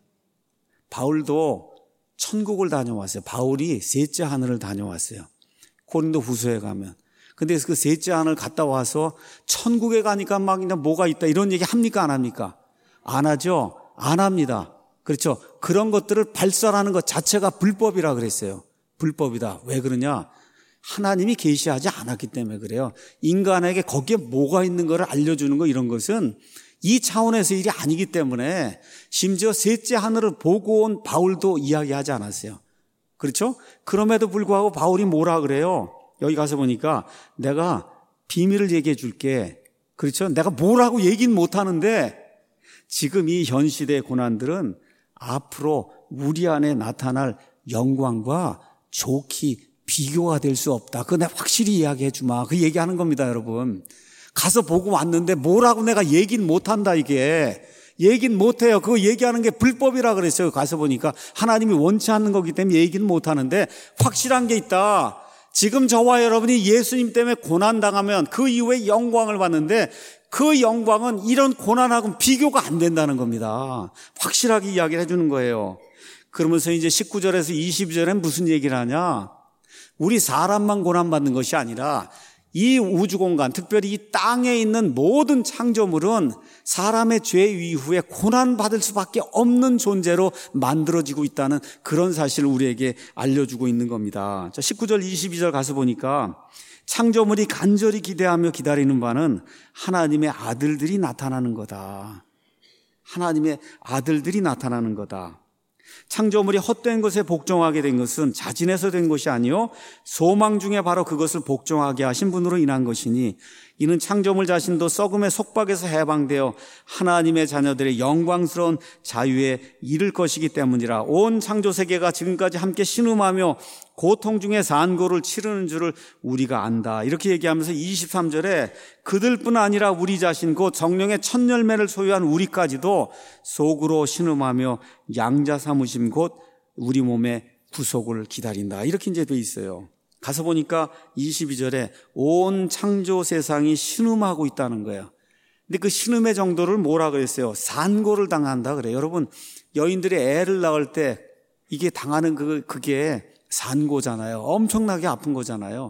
Speaker 1: 바울도 천국을 다녀왔어요. 바울이 셋째 하늘을 다녀왔어요. 고린도 후서에 가면. 근데 그 셋째 하늘 갔다 와서 천국에 가니까 막 뭐가 있다 이런 얘기 합니까 안 합니까? 안 하죠. 안 합니다. 그렇죠. 그런 것들을 발설하는 것 자체가 불법이라 그랬어요. 불법이다. 왜 그러냐? 하나님이 계시하지 않았기 때문에 그래요. 인간에게 거기에 뭐가 있는 것을 알려주는 거 이런 것은 이 차원에서 일이 아니기 때문에 심지어 셋째 하늘을 보고 온 바울도 이야기하지 않았어요. 그렇죠? 그럼에도 불구하고 바울이 뭐라 그래요? 여기 가서 보니까 내가 비밀을 얘기해 줄게. 그렇죠? 내가 뭐라고 얘기는 못하는데 지금 이 현 시대의 고난들은 앞으로 우리 안에 나타날 영광과 좋기 비교가 될 수 없다. 그거 내가 확실히 이야기해 주마. 그 얘기하는 겁니다, 여러분. 가서 보고 왔는데 뭐라고 내가 얘기는 못한다, 이게. 얘기는 못해요. 그거 얘기하는 게 불법이라 그랬어요. 가서 보니까 하나님이 원치 않는 거기 때문에 얘기는 못하는데 확실한 게 있다. 지금 저와 여러분이 예수님 때문에 고난당하면 그 이후에 영광을 받는데 그 영광은 이런 고난하고는 비교가 안 된다는 겁니다. 확실하게 이야기를 해주는 거예요. 그러면서 이제 십구 절에서 이십이 절엔 무슨 얘기를 하냐? 우리 사람만 고난받는 것이 아니라 이 우주공간, 특별히 이 땅에 있는 모든 창조물은 사람의 죄 이후에 고난받을 수밖에 없는 존재로 만들어지고 있다는 그런 사실을 우리에게 알려주고 있는 겁니다. 자, 십구 절 이십이 절 가서 보니까 창조물이 간절히 기대하며 기다리는 바는 하나님의 아들들이 나타나는 거다. 하나님의 아들들이 나타나는 거다. 창조물이 헛된 것에 복종하게 된 것은 자진해서 된 것이 아니요 소망 중에 바로 그것을 복종하게 하신 분으로 인한 것이니 이는 창조물 자신도 썩음의 속박에서 해방되어 하나님의 자녀들의 영광스러운 자유에 이를 것이기 때문이라. 온 창조세계가 지금까지 함께 신음하며 고통 중에 산고를 치르는 줄을 우리가 안다. 이렇게 얘기하면서 이십삼 절에 그들뿐 아니라 우리 자신 곧 성령의 첫 열매를 소유한 우리까지도 속으로 신음하며 양자 삼으심 곧 우리 몸의 구속을 기다린다. 이렇게 이제 돼 있어요. 가서 보니까 이십이 절에 온 창조 세상이 신음하고 있다는 거예요. 근데 그 신음의 정도를 뭐라 그랬어요? 산고를 당한다 그래요. 여러분, 여인들이 애를 낳을 때 이게 당하는 그, 그게 산고잖아요. 엄청나게 아픈 거잖아요.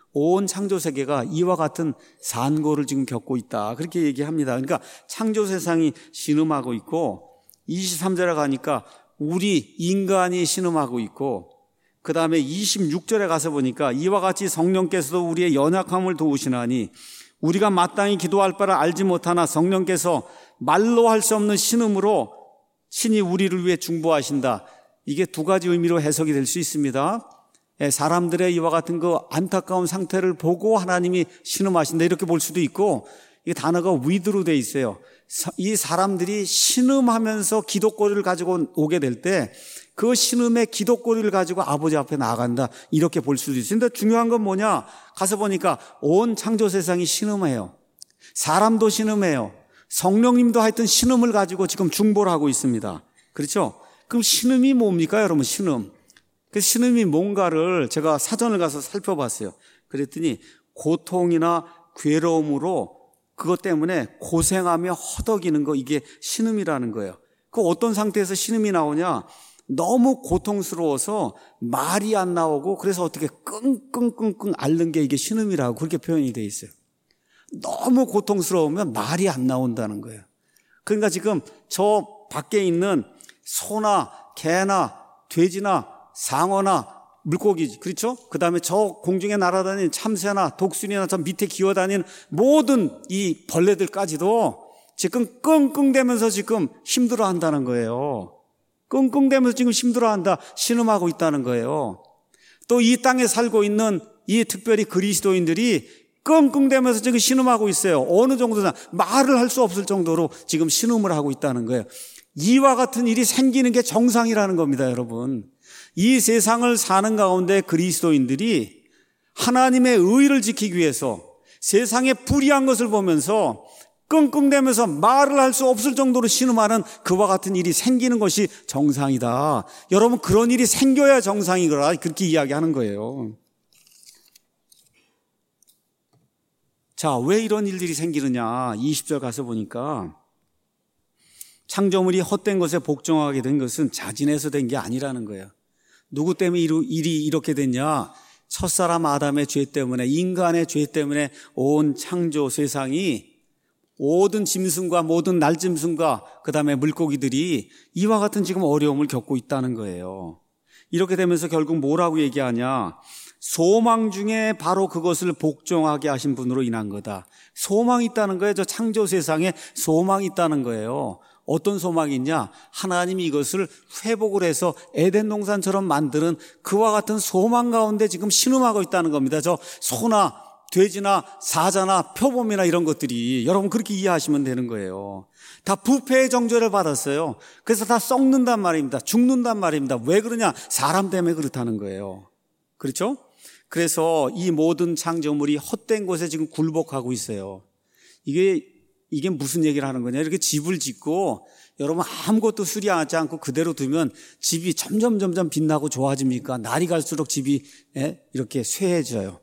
Speaker 1: 온 창조 세계가 이와 같은 산고를 지금 겪고 있다. 그렇게 얘기합니다. 그러니까 창조 세상이 신음하고 있고 이십삼 절에 가니까 우리 인간이 신음하고 있고 그 다음에 이십육 절에 가서 보니까 이와 같이 성령께서도 우리의 연약함을 도우시나니 우리가 마땅히 기도할 바를 알지 못하나 성령께서 말로 할 수 없는 신음으로 신이 우리를 위해 중보하신다. 이게 두 가지 의미로 해석이 될 수 있습니다. 사람들의 이와 같은 그 안타까운 상태를 보고 하나님이 신음하신다 이렇게 볼 수도 있고 이 단어가 with로 돼 있어요. 이 사람들이 신음하면서 기도거리를 가지고 오게 될 때 그 신음의 기도거리를 가지고 아버지 앞에 나아간다 이렇게 볼 수도 있습니다. 중요한 건 뭐냐? 가서 보니까 온 창조 세상이 신음해요. 사람도 신음해요. 성령님도 하여튼 신음을 가지고 지금 중보를 하고 있습니다. 그렇죠? 그럼 신음이 뭡니까 여러분? 신음. 그 신음이 뭔가를 제가 사전을 가서 살펴봤어요. 그랬더니 고통이나 괴로움으로 그것 때문에 고생하며 허덕이는 거 이게 신음이라는 거예요. 그 어떤 상태에서 신음이 나오냐? 너무 고통스러워서 말이 안 나오고 그래서 어떻게 끙끙끙끙 앓는 게 이게 신음이라고 그렇게 표현이 돼 있어요. 너무 고통스러우면 말이 안 나온다는 거예요. 그러니까 지금 저 밖에 있는 소나 개나 돼지나 상어나 물고기, 그렇죠? 그 다음에 저 공중에 날아다니는 참새나 독수리나 저 밑에 기어다니는 모든 이 벌레들까지도 지금 끙끙대면서 지금 힘들어 한다는 거예요. 끙끙대면서 지금 힘들어 한다, 신음하고 있다는 거예요. 또 이 땅에 살고 있는 이 특별히 그리스도인들이 끙끙대면서 지금 신음하고 있어요. 어느 정도나 말을 할 수 없을 정도로 지금 신음을 하고 있다는 거예요. 이와 같은 일이 생기는 게 정상이라는 겁니다, 여러분. 이 세상을 사는 가운데 그리스도인들이 하나님의 의를 지키기 위해서 세상에 불의한 것을 보면서 끙끙대면서 말을 할 수 없을 정도로 신음하는 그와 같은 일이 생기는 것이 정상이다. 여러분, 그런 일이 생겨야 정상이거라 그렇게 이야기하는 거예요. 자, 왜 이런 일들이 생기느냐? 이십 절 가서 보니까 창조물이 헛된 것에 복종하게 된 것은 자진해서 된 게 아니라는 거예요. 누구 때문에 일이 이렇게 됐냐? 첫사람 아담의 죄 때문에, 인간의 죄 때문에 온 창조 세상이 모든 짐승과 모든 날짐승과 그 다음에 물고기들이 이와 같은 지금 어려움을 겪고 있다는 거예요. 이렇게 되면서 결국 뭐라고 얘기하냐? 소망 중에 바로 그것을 복종하게 하신 분으로 인한 거다. 소망이 있다는 거예요. 저 창조 세상에 소망이 있다는 거예요. 어떤 소망이 있냐? 하나님이 이것을 회복을 해서 에덴 동산처럼 만드는 그와 같은 소망 가운데 지금 신음하고 있다는 겁니다. 저 소나 돼지나 사자나 표범이나 이런 것들이 여러분 그렇게 이해하시면 되는 거예요. 다 부패의 정죄를 받았어요. 그래서 다 썩는단 말입니다. 죽는단 말입니다. 왜 그러냐? 사람 때문에 그렇다는 거예요. 그렇죠? 그래서 이 모든 창조물이 헛된 곳에 지금 굴복하고 있어요. 이게 이게 무슨 얘기를 하는 거냐? 이렇게 집을 짓고 여러분 아무것도 수리하지 않고 그대로 두면 집이 점점 점점 빛나고 좋아집니까? 날이 갈수록 집이 이렇게 쇠해져요.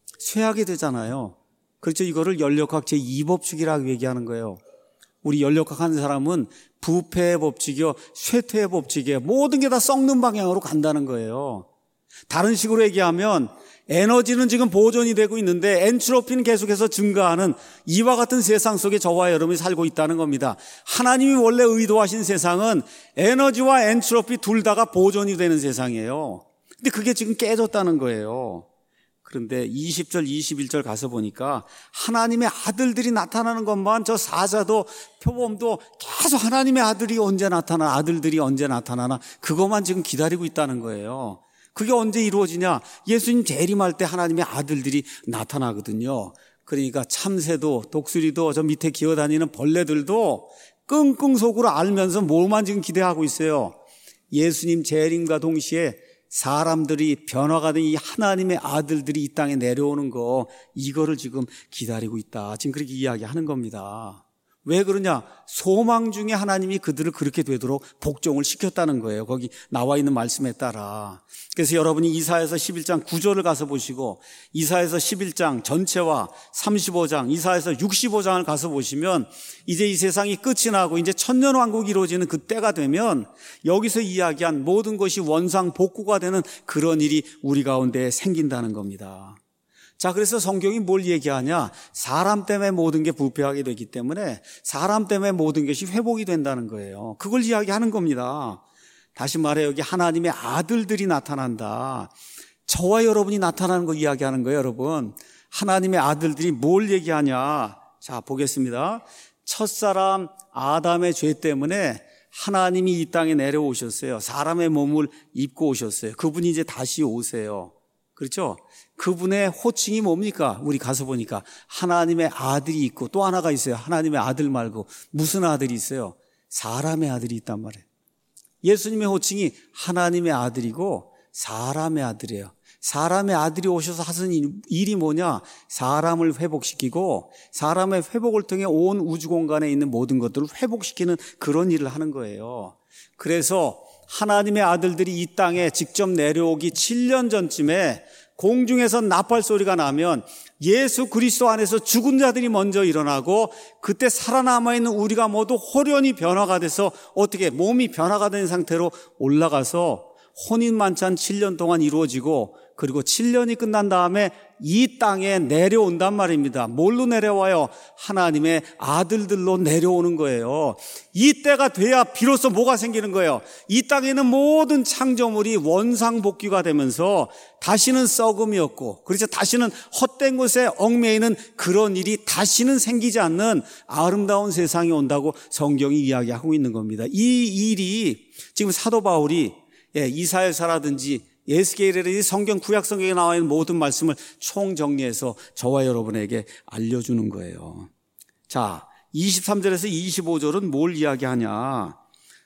Speaker 1: 쇠하게 되잖아요. 그렇죠? 이거를 연력학 제이 법칙이라고 얘기하는 거예요. 우리 연력학 하는 사람은 부패의 법칙이요, 쇠퇴의 법칙이에요. 모든 게 다 썩는 방향으로 간다는 거예요. 다른 식으로 얘기하면 에너지는 지금 보존이 되고 있는데 엔트로피는 계속해서 증가하는 이와 같은 세상 속에 저와 여러분이 살고 있다는 겁니다. 하나님이 원래 의도하신 세상은 에너지와 엔트로피 둘 다가 보존이 되는 세상이에요. 근데 그게 지금 깨졌다는 거예요. 그런데 이십 절 이십일 절 가서 보니까 하나님의 아들들이 나타나는 것만, 저 사자도 표범도 계속 하나님의 아들이 언제 나타나, 아들들이 언제 나타나나 그것만 지금 기다리고 있다는 거예요. 그게 언제 이루어지냐? 예수님 재림할 때 하나님의 아들들이 나타나거든요. 그러니까 참새도 독수리도 저 밑에 기어다니는 벌레들도 끙끙 속으로 알면서 뭐만 지금 기대하고 있어요? 예수님 재림과 동시에 사람들이 변화가 된 이 하나님의 아들들이 이 땅에 내려오는 거, 이거를 지금 기다리고 있다. 지금 그렇게 이야기하는 겁니다. 왜 그러냐? 소망 중에 하나님이 그들을 그렇게 되도록 복종을 시켰다는 거예요. 거기 나와 있는 말씀에 따라. 그래서 여러분이 이사야서 십일 장 구 절을 가서 보시고 이사야서 십일 장 전체와 삼십오 장, 이사야서 육십오 장을 가서 보시면 이제 이 세상이 끝이 나고 이제 천년왕국이 이루어지는 그때가 되면 여기서 이야기한 모든 것이 원상복구가 되는 그런 일이 우리 가운데 생긴다는 겁니다. 자, 그래서 성경이 뭘 얘기하냐? 사람 때문에 모든 게 부패하게 되기 때문에 사람 때문에 모든 것이 회복이 된다는 거예요. 그걸 이야기하는 겁니다. 다시 말해 여기 하나님의 아들들이 나타난다. 저와 여러분이 나타나는 거 이야기하는 거예요, 여러분. 하나님의 아들들이 뭘 얘기하냐? 자, 보겠습니다. 첫사람 아담의 죄 때문에 하나님이 이 땅에 내려오셨어요. 사람의 몸을 입고 오셨어요. 그분이 이제 다시 오세요. 그렇죠? 그분의 호칭이 뭡니까? 우리 가서 보니까 하나님의 아들이 있고 또 하나가 있어요. 하나님의 아들 말고 무슨 아들이 있어요? 사람의 아들이 있단 말이에요. 예수님의 호칭이 하나님의 아들이고 사람의 아들이에요. 사람의 아들이 오셔서 하신 일이 뭐냐? 사람을 회복시키고 사람의 회복을 통해 온 우주 공간에 있는 모든 것들을 회복시키는 그런 일을 하는 거예요. 그래서 하나님의 아들들이 이 땅에 직접 내려오기 칠 년 전쯤에 공중에서 나팔 소리가 나면 예수 그리스도 안에서 죽은 자들이 먼저 일어나고 그때 살아남아있는 우리가 모두 홀연히 변화가 돼서 어떻게 몸이 변화가 된 상태로 올라가서 혼인만찬 칠 년 동안 이루어지고 그리고 칠 년이 끝난 다음에 이 땅에 내려온단 말입니다. 뭘로 내려와요? 하나님의 아들들로 내려오는 거예요. 이때가 돼야 비로소 뭐가 생기는 거예요? 이 땅에 있는 모든 창조물이 원상복귀가 되면서 다시는 썩음이 없고, 그렇죠? 다시는 헛된 곳에 얽매이는 그런 일이 다시는 생기지 않는 아름다운 세상이 온다고 성경이 이야기하고 있는 겁니다. 이 일이 지금 사도 바울이 예, 이사야서라든지 예스겔이라든지 성경 구약 성경에 나와 있는 모든 말씀을 총정리해서 저와 여러분에게 알려주는 거예요. 자, 이십삼 절에서 이십오 절은 뭘 이야기하냐?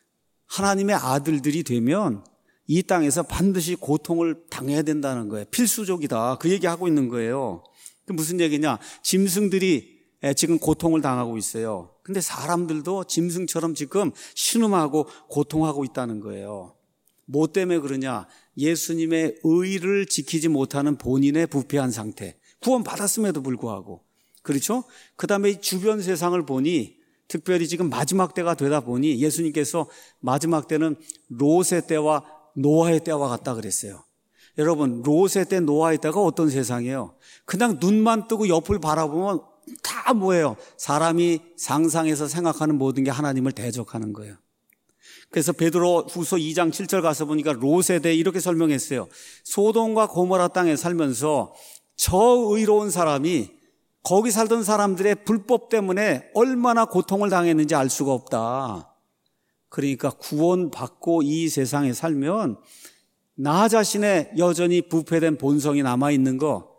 Speaker 1: 하나님의 아들들이 되면 이 땅에서 반드시 고통을 당해야 된다는 거예요. 필수적이다. 그 얘기하고 있는 거예요. 그 무슨 얘기냐? 짐승들이 지금 고통을 당하고 있어요. 근데 사람들도 짐승처럼 지금 신음하고 고통하고 있다는 거예요. 뭐 때문에 그러냐? 예수님의 의를 지키지 못하는 본인의 부패한 상태. 구원 받았음에도 불구하고. 그렇죠? 그 다음에 주변 세상을 보니 특별히 지금 마지막 때가 되다 보니 예수님께서 마지막 때는 롯의 때와 노아의 때와 같다 그랬어요. 여러분, 롯의 때, 노아의 때가 어떤 세상이에요? 그냥 눈만 뜨고 옆을 바라보면 다 뭐예요? 사람이 상상해서 생각하는 모든 게 하나님을 대적하는 거예요. 그래서 베드로 후서 이 장 칠 절 가서 보니까 롯에 대해 이렇게 설명했어요. 소돔과 고모라 땅에 살면서 저 의로운 사람이 거기 살던 사람들의 불법 때문에 얼마나 고통을 당했는지 알 수가 없다. 그러니까 구원받고 이 세상에 살면 나 자신의 여전히 부패된 본성이 남아있는 거,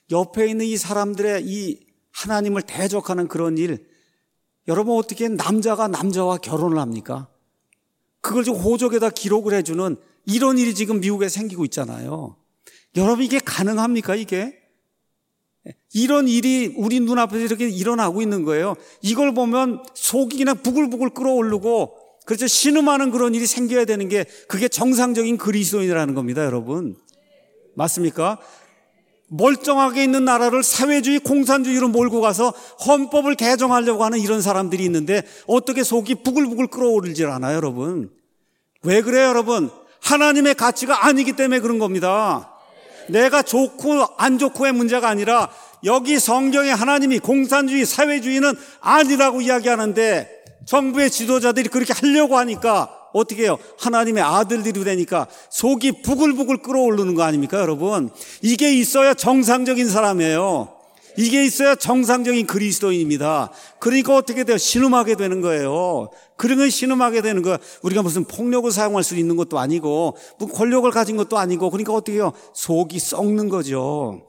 Speaker 1: 옆에 있는 이 사람들의 이 하나님을 대적하는 그런 일, 여러분 어떻게 남자가 남자와 결혼을 합니까? 그걸 지금 호적에다 기록을 해주는 이런 일이 지금 미국에 생기고 있잖아요. 여러분 이게 가능합니까 이게? 이런 일이 우리 눈앞에서 이렇게 일어나고 있는 거예요. 이걸 보면 속이 그냥 부글부글 끓어오르고, 그렇죠, 신음하는 그런 일이 생겨야 되는 게 그게 정상적인 그리스도인이라는 겁니다, 여러분. 맞습니까? 멀쩡하게 있는 나라를 사회주의, 공산주의로 몰고 가서 헌법을 개정하려고 하는 이런 사람들이 있는데 어떻게 속이 부글부글 끓어오르질 않아요, 여러분? 왜 그래요, 여러분? 하나님의 가치가 아니기 때문에 그런 겁니다. 내가 좋고 안 좋고의 문제가 아니라 여기 성경에 하나님이 공산주의, 사회주의는 아니라고 이야기하는데 정부의 지도자들이 그렇게 하려고 하니까 어떻게 해요? 하나님의 아들들이 되니까 속이 부글부글 끓어오르는 거 아닙니까, 여러분? 이게 있어야 정상적인 사람이에요. 이게 있어야 정상적인 그리스도인입니다. 그러니까 어떻게 돼요? 신음하게 되는 거예요. 그러면 신음하게 되는 거예요. 우리가 무슨 폭력을 사용할 수 있는 것도 아니고 무슨 권력을 가진 것도 아니고, 그러니까 어떻게 해요? 속이 썩는 거죠.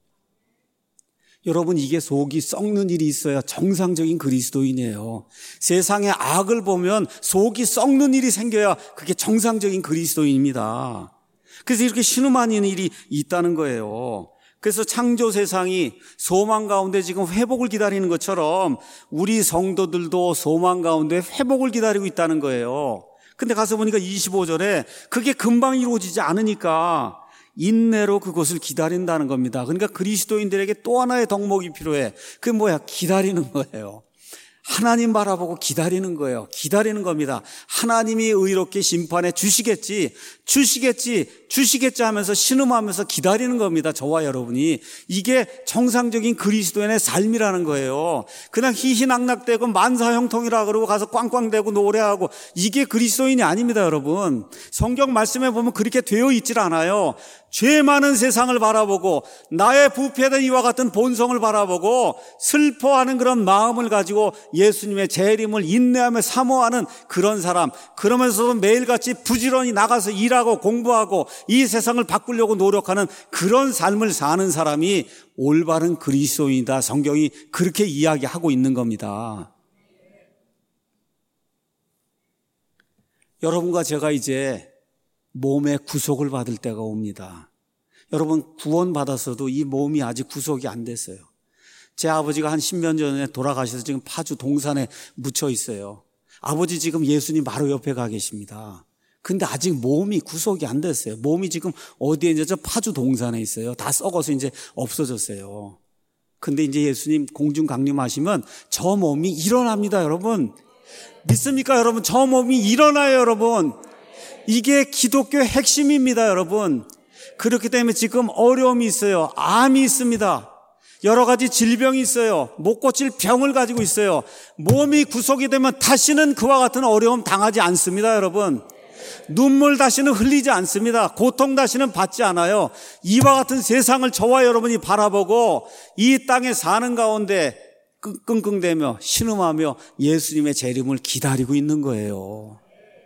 Speaker 1: 여러분, 이게 속이 썩는 일이 있어야 정상적인 그리스도인이에요. 세상의 악을 보면 속이 썩는 일이 생겨야 그게 정상적인 그리스도인입니다. 그래서 이렇게 신음하는 일이 있다는 거예요. 그래서 창조 세상이 소망 가운데 지금 회복을 기다리는 것처럼 우리 성도들도 소망 가운데 회복을 기다리고 있다는 거예요. 근데 가서 보니까 이십오 절에 그게 금방 이루어지지 않으니까 인내로 그것을 기다린다는 겁니다. 그러니까 그리스도인들에게 또 하나의 덕목이 필요해. 그게 뭐야? 기다리는 거예요. 하나님 바라보고 기다리는 거예요. 기다리는 겁니다. 하나님이 의롭게 심판해 주시겠지, 주시겠지, 주시겠지 하면서 신음하면서 기다리는 겁니다. 저와 여러분이. 이게 정상적인 그리스도인의 삶이라는 거예요. 그냥 희희낙낙대고 만사형통이라 그러고 가서 꽝꽝대고 노래하고, 이게 그리스도인이 아닙니다, 여러분. 성경 말씀에 보면 그렇게 되어 있질 않아요. 죄 많은 세상을 바라보고 나의 부패된 이와 같은 본성을 바라보고 슬퍼하는 그런 마음을 가지고 예수님의 재림을 인내하며 사모하는 그런 사람, 그러면서도 매일같이 부지런히 나가서 일하고 공부하고 이 세상을 바꾸려고 노력하는 그런 삶을 사는 사람이 올바른 그리스도인이다. 성경이 그렇게 이야기하고 있는 겁니다. 여러분과 제가 이제 몸의 구속을 받을 때가 옵니다. 여러분, 구원받았어도 이 몸이 아직 구속이 안 됐어요. 제 아버지가 한 십년 전에 돌아가셔서 지금 파주 동산에 묻혀 있어요. 아버지 지금 예수님 바로 옆에 가 계십니다. 근데 아직 몸이 구속이 안 됐어요. 몸이 지금 어디에 이제 저 파주 동산에 있어요. 다 썩어서 이제 없어졌어요. 근데 이제 예수님 공중 강림하시면 저 몸이 일어납니다, 여러분. 믿습니까, 여러분? 저 몸이 일어나요, 여러분. 이게 기독교의 핵심입니다, 여러분. 그렇기 때문에 지금 어려움이 있어요. 암이 있습니다. 여러 가지 질병이 있어요. 못 고칠 병을 가지고 있어요. 몸이 구속이 되면 다시는 그와 같은 어려움 당하지 않습니다, 여러분. 눈물 다시는 흘리지 않습니다. 고통 다시는 받지 않아요. 이와 같은 세상을 저와 여러분이 바라보고 이 땅에 사는 가운데 끙끙대며 신음하며 예수님의 재림을 기다리고 있는 거예요.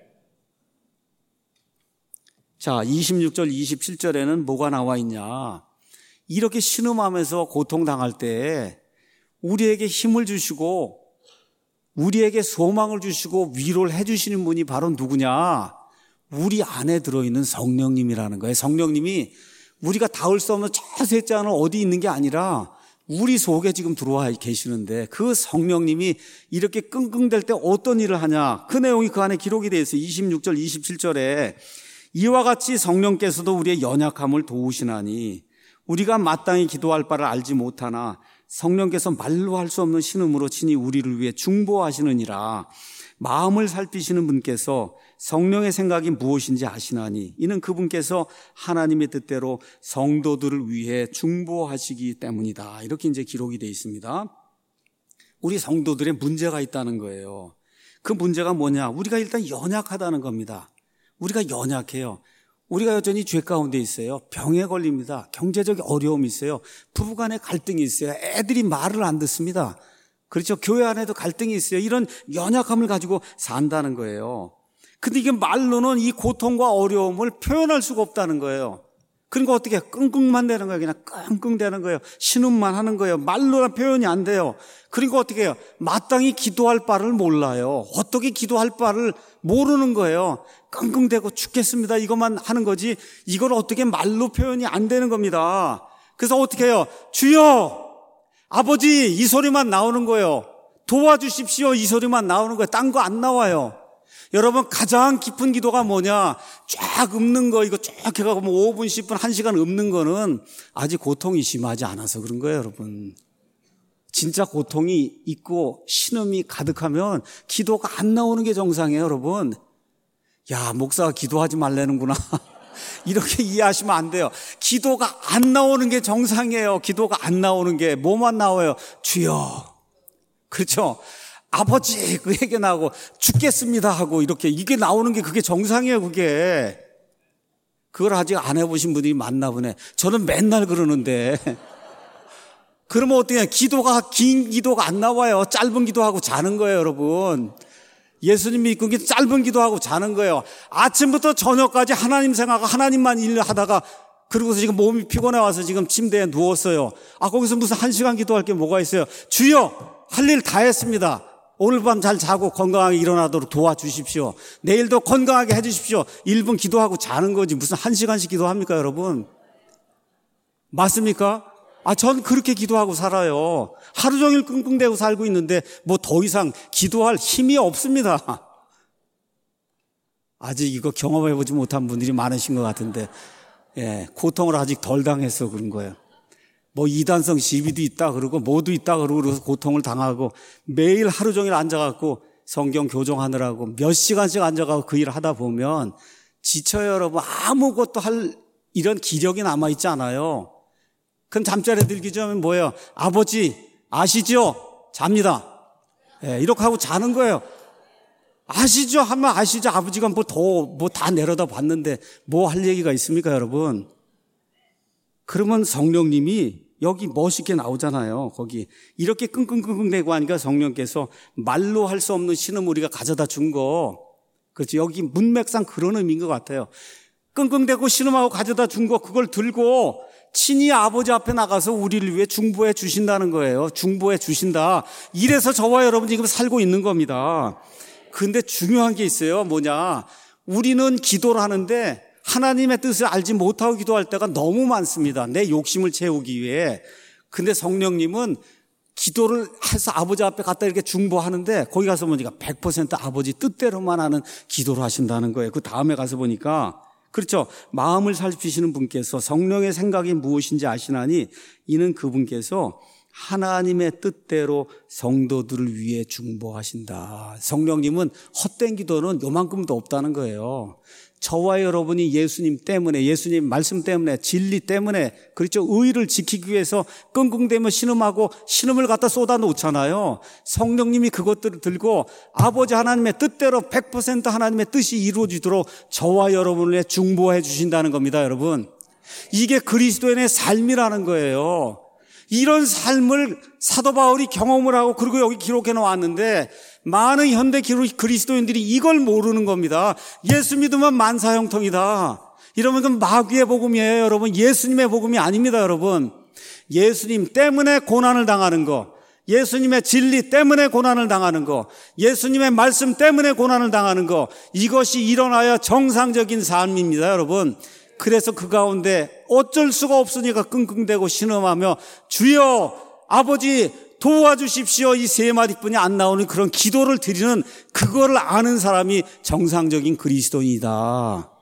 Speaker 1: 자, 이십육 절, 이십칠 절에는 뭐가 나와 있냐? 이렇게 신음하면서 고통당할 때 우리에게 힘을 주시고 우리에게 소망을 주시고 위로를 해주시는 분이 바로 누구냐? 우리 안에 들어있는 성령님이라는 거예요. 성령님이 우리가 닿을 수 없는 저 셋째 하늘 어디 있는 게 아니라 우리 속에 지금 들어와 계시는데, 그 성령님이 이렇게 끙끙댈 때 어떤 일을 하냐? 그 내용이 그 안에 기록이 되어 있어요. 이십육 절, 이십칠 절에 이와 같이 성령께서도 우리의 연약함을 도우시나니 우리가 마땅히 기도할 바를 알지 못하나 성령께서 말로 할 수 없는 신음으로 친히 우리를 위해 중보하시느니라. 마음을 살피시는 분께서 성령의 생각이 무엇인지 아시나니 이는 그분께서 하나님의 뜻대로 성도들을 위해 중보하시기 때문이다. 이렇게 이제 기록이 되어 있습니다. 우리 성도들의 문제가 있다는 거예요. 그 문제가 뭐냐? 우리가 일단 연약하다는 겁니다. 우리가 연약해요. 우리가 여전히 죄 가운데 있어요. 병에 걸립니다. 경제적 어려움이 있어요. 부부간에 갈등이 있어요. 애들이 말을 안 듣습니다. 그렇죠. 교회 안에도 갈등이 있어요. 이런 연약함을 가지고 산다는 거예요. 근데 이게 말로는 이 고통과 어려움을 표현할 수가 없다는 거예요. 그러니까 어떻게 해요? 끙끙만 대는 거예요. 그냥 끙끙 대는 거예요. 신음만 하는 거예요. 말로는 표현이 안 돼요. 그러니까 어떻게 해요? 마땅히 기도할 바를 몰라요. 어떻게 기도할 바를 모르는 거예요. 끙끙대고 죽겠습니다 이것만 하는 거지 이걸 어떻게 말로 표현이 안 되는 겁니다. 그래서 어떻게 해요? 주여 아버지 이 소리만 나오는 거예요. 도와주십시오 이 소리만 나오는 거예요. 딴 거 안 나와요. 여러분 가장 깊은 기도가 뭐냐? 쫙 읊는 거 이거 쫙 해가고 뭐 오 분, 십 분, 한 시간 읊는 거는 아직 고통이 심하지 않아서 그런 거예요 여러분. 진짜 고통이 있고 신음이 가득하면 기도가 안 나오는 게 정상이에요 여러분. 야 목사가 기도하지 말라는구나 이렇게 이해하시면 안 돼요. 기도가 안 나오는 게 정상이에요. 기도가 안 나오는 게 뭐만 나와요? 주여 그렇죠? 아버지 그 얘기 나오고 죽겠습니다 하고 이렇게 이게 나오는 게 그게 정상이에요. 그게 그걸 아직 안 해보신 분들이 많나 보네. 저는 맨날 그러는데 그러면 어떻게 해요? 기도가 긴 기도가 안 나와요. 짧은 기도하고 자는 거예요 여러분. 예수님 믿고 짧은 기도하고 자는 거예요. 아침부터 저녁까지 하나님 생각하고 하나님만 일 하다가 그러고서 지금 몸이 피곤해 와서 지금 침대에 누웠어요. 아 거기서 무슨 한 시간 기도할 게 뭐가 있어요? 주여 할 일 다 했습니다. 오늘 밤 잘 자고 건강하게 일어나도록 도와주십시오. 내일도 건강하게 해주십시오. 일 분 기도하고 자는 거지 무슨 한 시간씩 기도합니까 여러분? 맞습니까? 아, 전 그렇게 기도하고 살아요. 하루 종일 끙끙대고 살고 있는데 뭐 더 이상 기도할 힘이 없습니다. 아직 이거 경험해보지 못한 분들이 많으신 것 같은데 예, 고통을 아직 덜 당해서 그런 거예요. 뭐 이단성 시비도 있다 그러고 뭐도 있다 그러고 그래서 고통을 당하고 매일 하루 종일 앉아갖고 성경 교정하느라고 몇 시간씩 앉아가고 그 일을 하다 보면 지쳐요 여러분. 아무것도 할 이런 기력이 남아있지 않아요. 그럼 잠자리에 들기 전에 뭐예요? 아버지 아시죠? 잡니다. 예, 이렇게 하고 자는 거예요. 아시죠? 하면 아시죠? 아버지가 뭐 더 뭐 다 내려다 봤는데 뭐 할 얘기가 있습니까 여러분? 그러면 성령님이 여기 멋있게 나오잖아요. 거기 이렇게 끙끙끙끙대고 하니까 성령께서 말로 할 수 없는 신음 우리가 가져다 준 거 그렇죠? 여기 문맥상 그런 의미인 것 같아요. 끙끙대고 신음하고 가져다 준 거 그걸 들고 친히 아버지 앞에 나가서 우리를 위해 중보해 주신다는 거예요. 중보해 주신다. 이래서 저와 여러분 지금 살고 있는 겁니다. 근데 중요한 게 있어요. 뭐냐? 우리는 기도를 하는데 하나님의 뜻을 알지 못하고 기도할 때가 너무 많습니다. 내 욕심을 채우기 위해. 근데 성령님은 기도를 해서 아버지 앞에 갖다 이렇게 중보하는데 거기 가서 보니까 백 퍼센트 아버지 뜻대로만 하는 기도를 하신다는 거예요. 그 다음에 가서 보니까 그렇죠. 마음을 살피시는 분께서 성령의 생각이 무엇인지 아시나니 이는 그분께서 하나님의 뜻대로 성도들을 위해 중보하신다. 성령님은 헛된 기도는 요만큼도 없다는 거예요. 저와 여러분이 예수님 때문에 예수님 말씀 때문에 진리 때문에 그렇죠. 의를 지키기 위해서 끙끙대며 신음하고 신음을 갖다 쏟아 놓잖아요. 성령님이 그것들을 들고 아버지 하나님의 뜻대로 백 퍼센트 하나님의 뜻이 이루어지도록 저와 여러분을 위해 중보해 주신다는 겁니다. 여러분 이게 그리스도인의 삶이라는 거예요. 이런 삶을 사도 바울이 경험을 하고 그리고 여기 기록해 놓았는데 많은 현대 그리스도인들이 이걸 모르는 겁니다. 예수 믿으면 만사형통이다. 이러면 그건 마귀의 복음이에요. 여러분 예수님의 복음이 아닙니다. 여러분 예수님 때문에 고난을 당하는 거, 예수님의 진리 때문에 고난을 당하는 거, 예수님의 말씀 때문에 고난을 당하는 거, 이것이 일어나야 정상적인 삶입니다. 여러분 그래서 그 가운데 어쩔 수가 없으니까 끙끙대고 신음하며 주여 아버지 도와주십시오 이 세 마디뿐이 안 나오는 그런 기도를 드리는 그거를 아는 사람이 정상적인 그리스도인이다.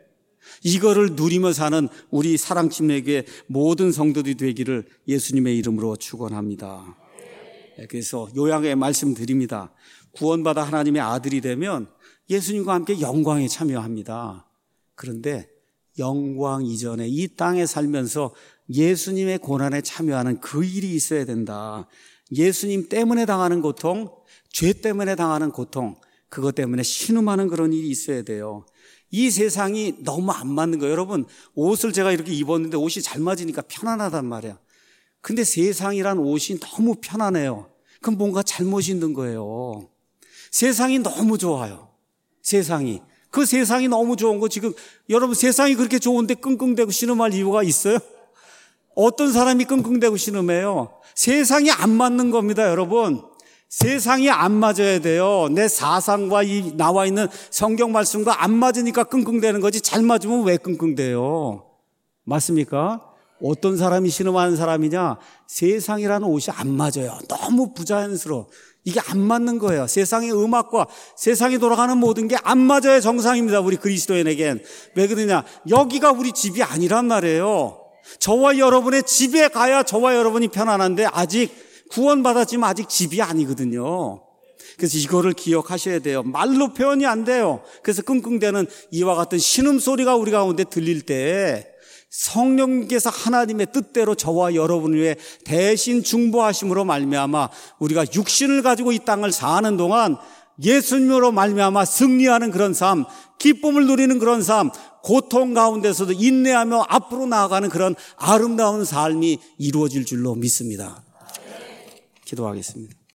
Speaker 1: 이거를 누리며 사는 우리 사랑침례교회 모든 성도들이 되기를 예수님의 이름으로 축원합니다. 그래서 요약의 말씀 드립니다. 구원받아 하나님의 아들이 되면 예수님과 함께 영광에 참여합니다. 그런데 영광 이전에 이 땅에 살면서 예수님의 고난에 참여하는 그 일이 있어야 된다. 예수님 때문에 당하는 고통, 죄 때문에 당하는 고통, 그것 때문에 신음하는 그런 일이 있어야 돼요. 이 세상이 너무 안 맞는 거예요. 여러분 옷을 제가 이렇게 입었는데 옷이 잘 맞으니까 편안하단 말이야. 근데 세상이란 옷이 너무 편안해요. 그럼 뭔가 잘못 있는 거예요. 세상이 너무 좋아요. 세상이 그 세상이 너무 좋은 거 지금 여러분 세상이 그렇게 좋은데 끙끙대고 신음할 이유가 있어요? 어떤 사람이 끙끙대고 신음해요? 세상이 안 맞는 겁니다, 여러분. 세상이 안 맞아야 돼요. 내 사상과 이 나와 있는 성경 말씀과 안 맞으니까 끙끙대는 거지 잘 맞으면 왜 끙끙대요? 맞습니까? 어떤 사람이 신음하는 사람이냐? 세상이라는 옷이 안 맞아요. 너무 부자연스러워. 이게 안 맞는 거예요. 세상의 음악과 세상이 돌아가는 모든 게 안 맞아야 정상입니다. 우리 그리스도인에겐. 왜 그러냐? 여기가 우리 집이 아니란 말이에요. 저와 여러분의 집에 가야 저와 여러분이 편안한데 아직 구원받았지만 아직 집이 아니거든요. 그래서 이거를 기억하셔야 돼요. 말로 표현이 안 돼요. 그래서 끙끙대는 이와 같은 신음소리가 우리 가운데 들릴 때 성령께서 하나님의 뜻대로 저와 여러분을 위해 대신 중보하심으로 말미암아 우리가 육신을 가지고 이 땅을 사는 동안 예수님으로 말미암아 승리하는 그런 삶, 기쁨을 누리는 그런 삶, 고통 가운데서도 인내하며 앞으로 나아가는 그런 아름다운 삶이 이루어질 줄로 믿습니다. 기도하겠습니다.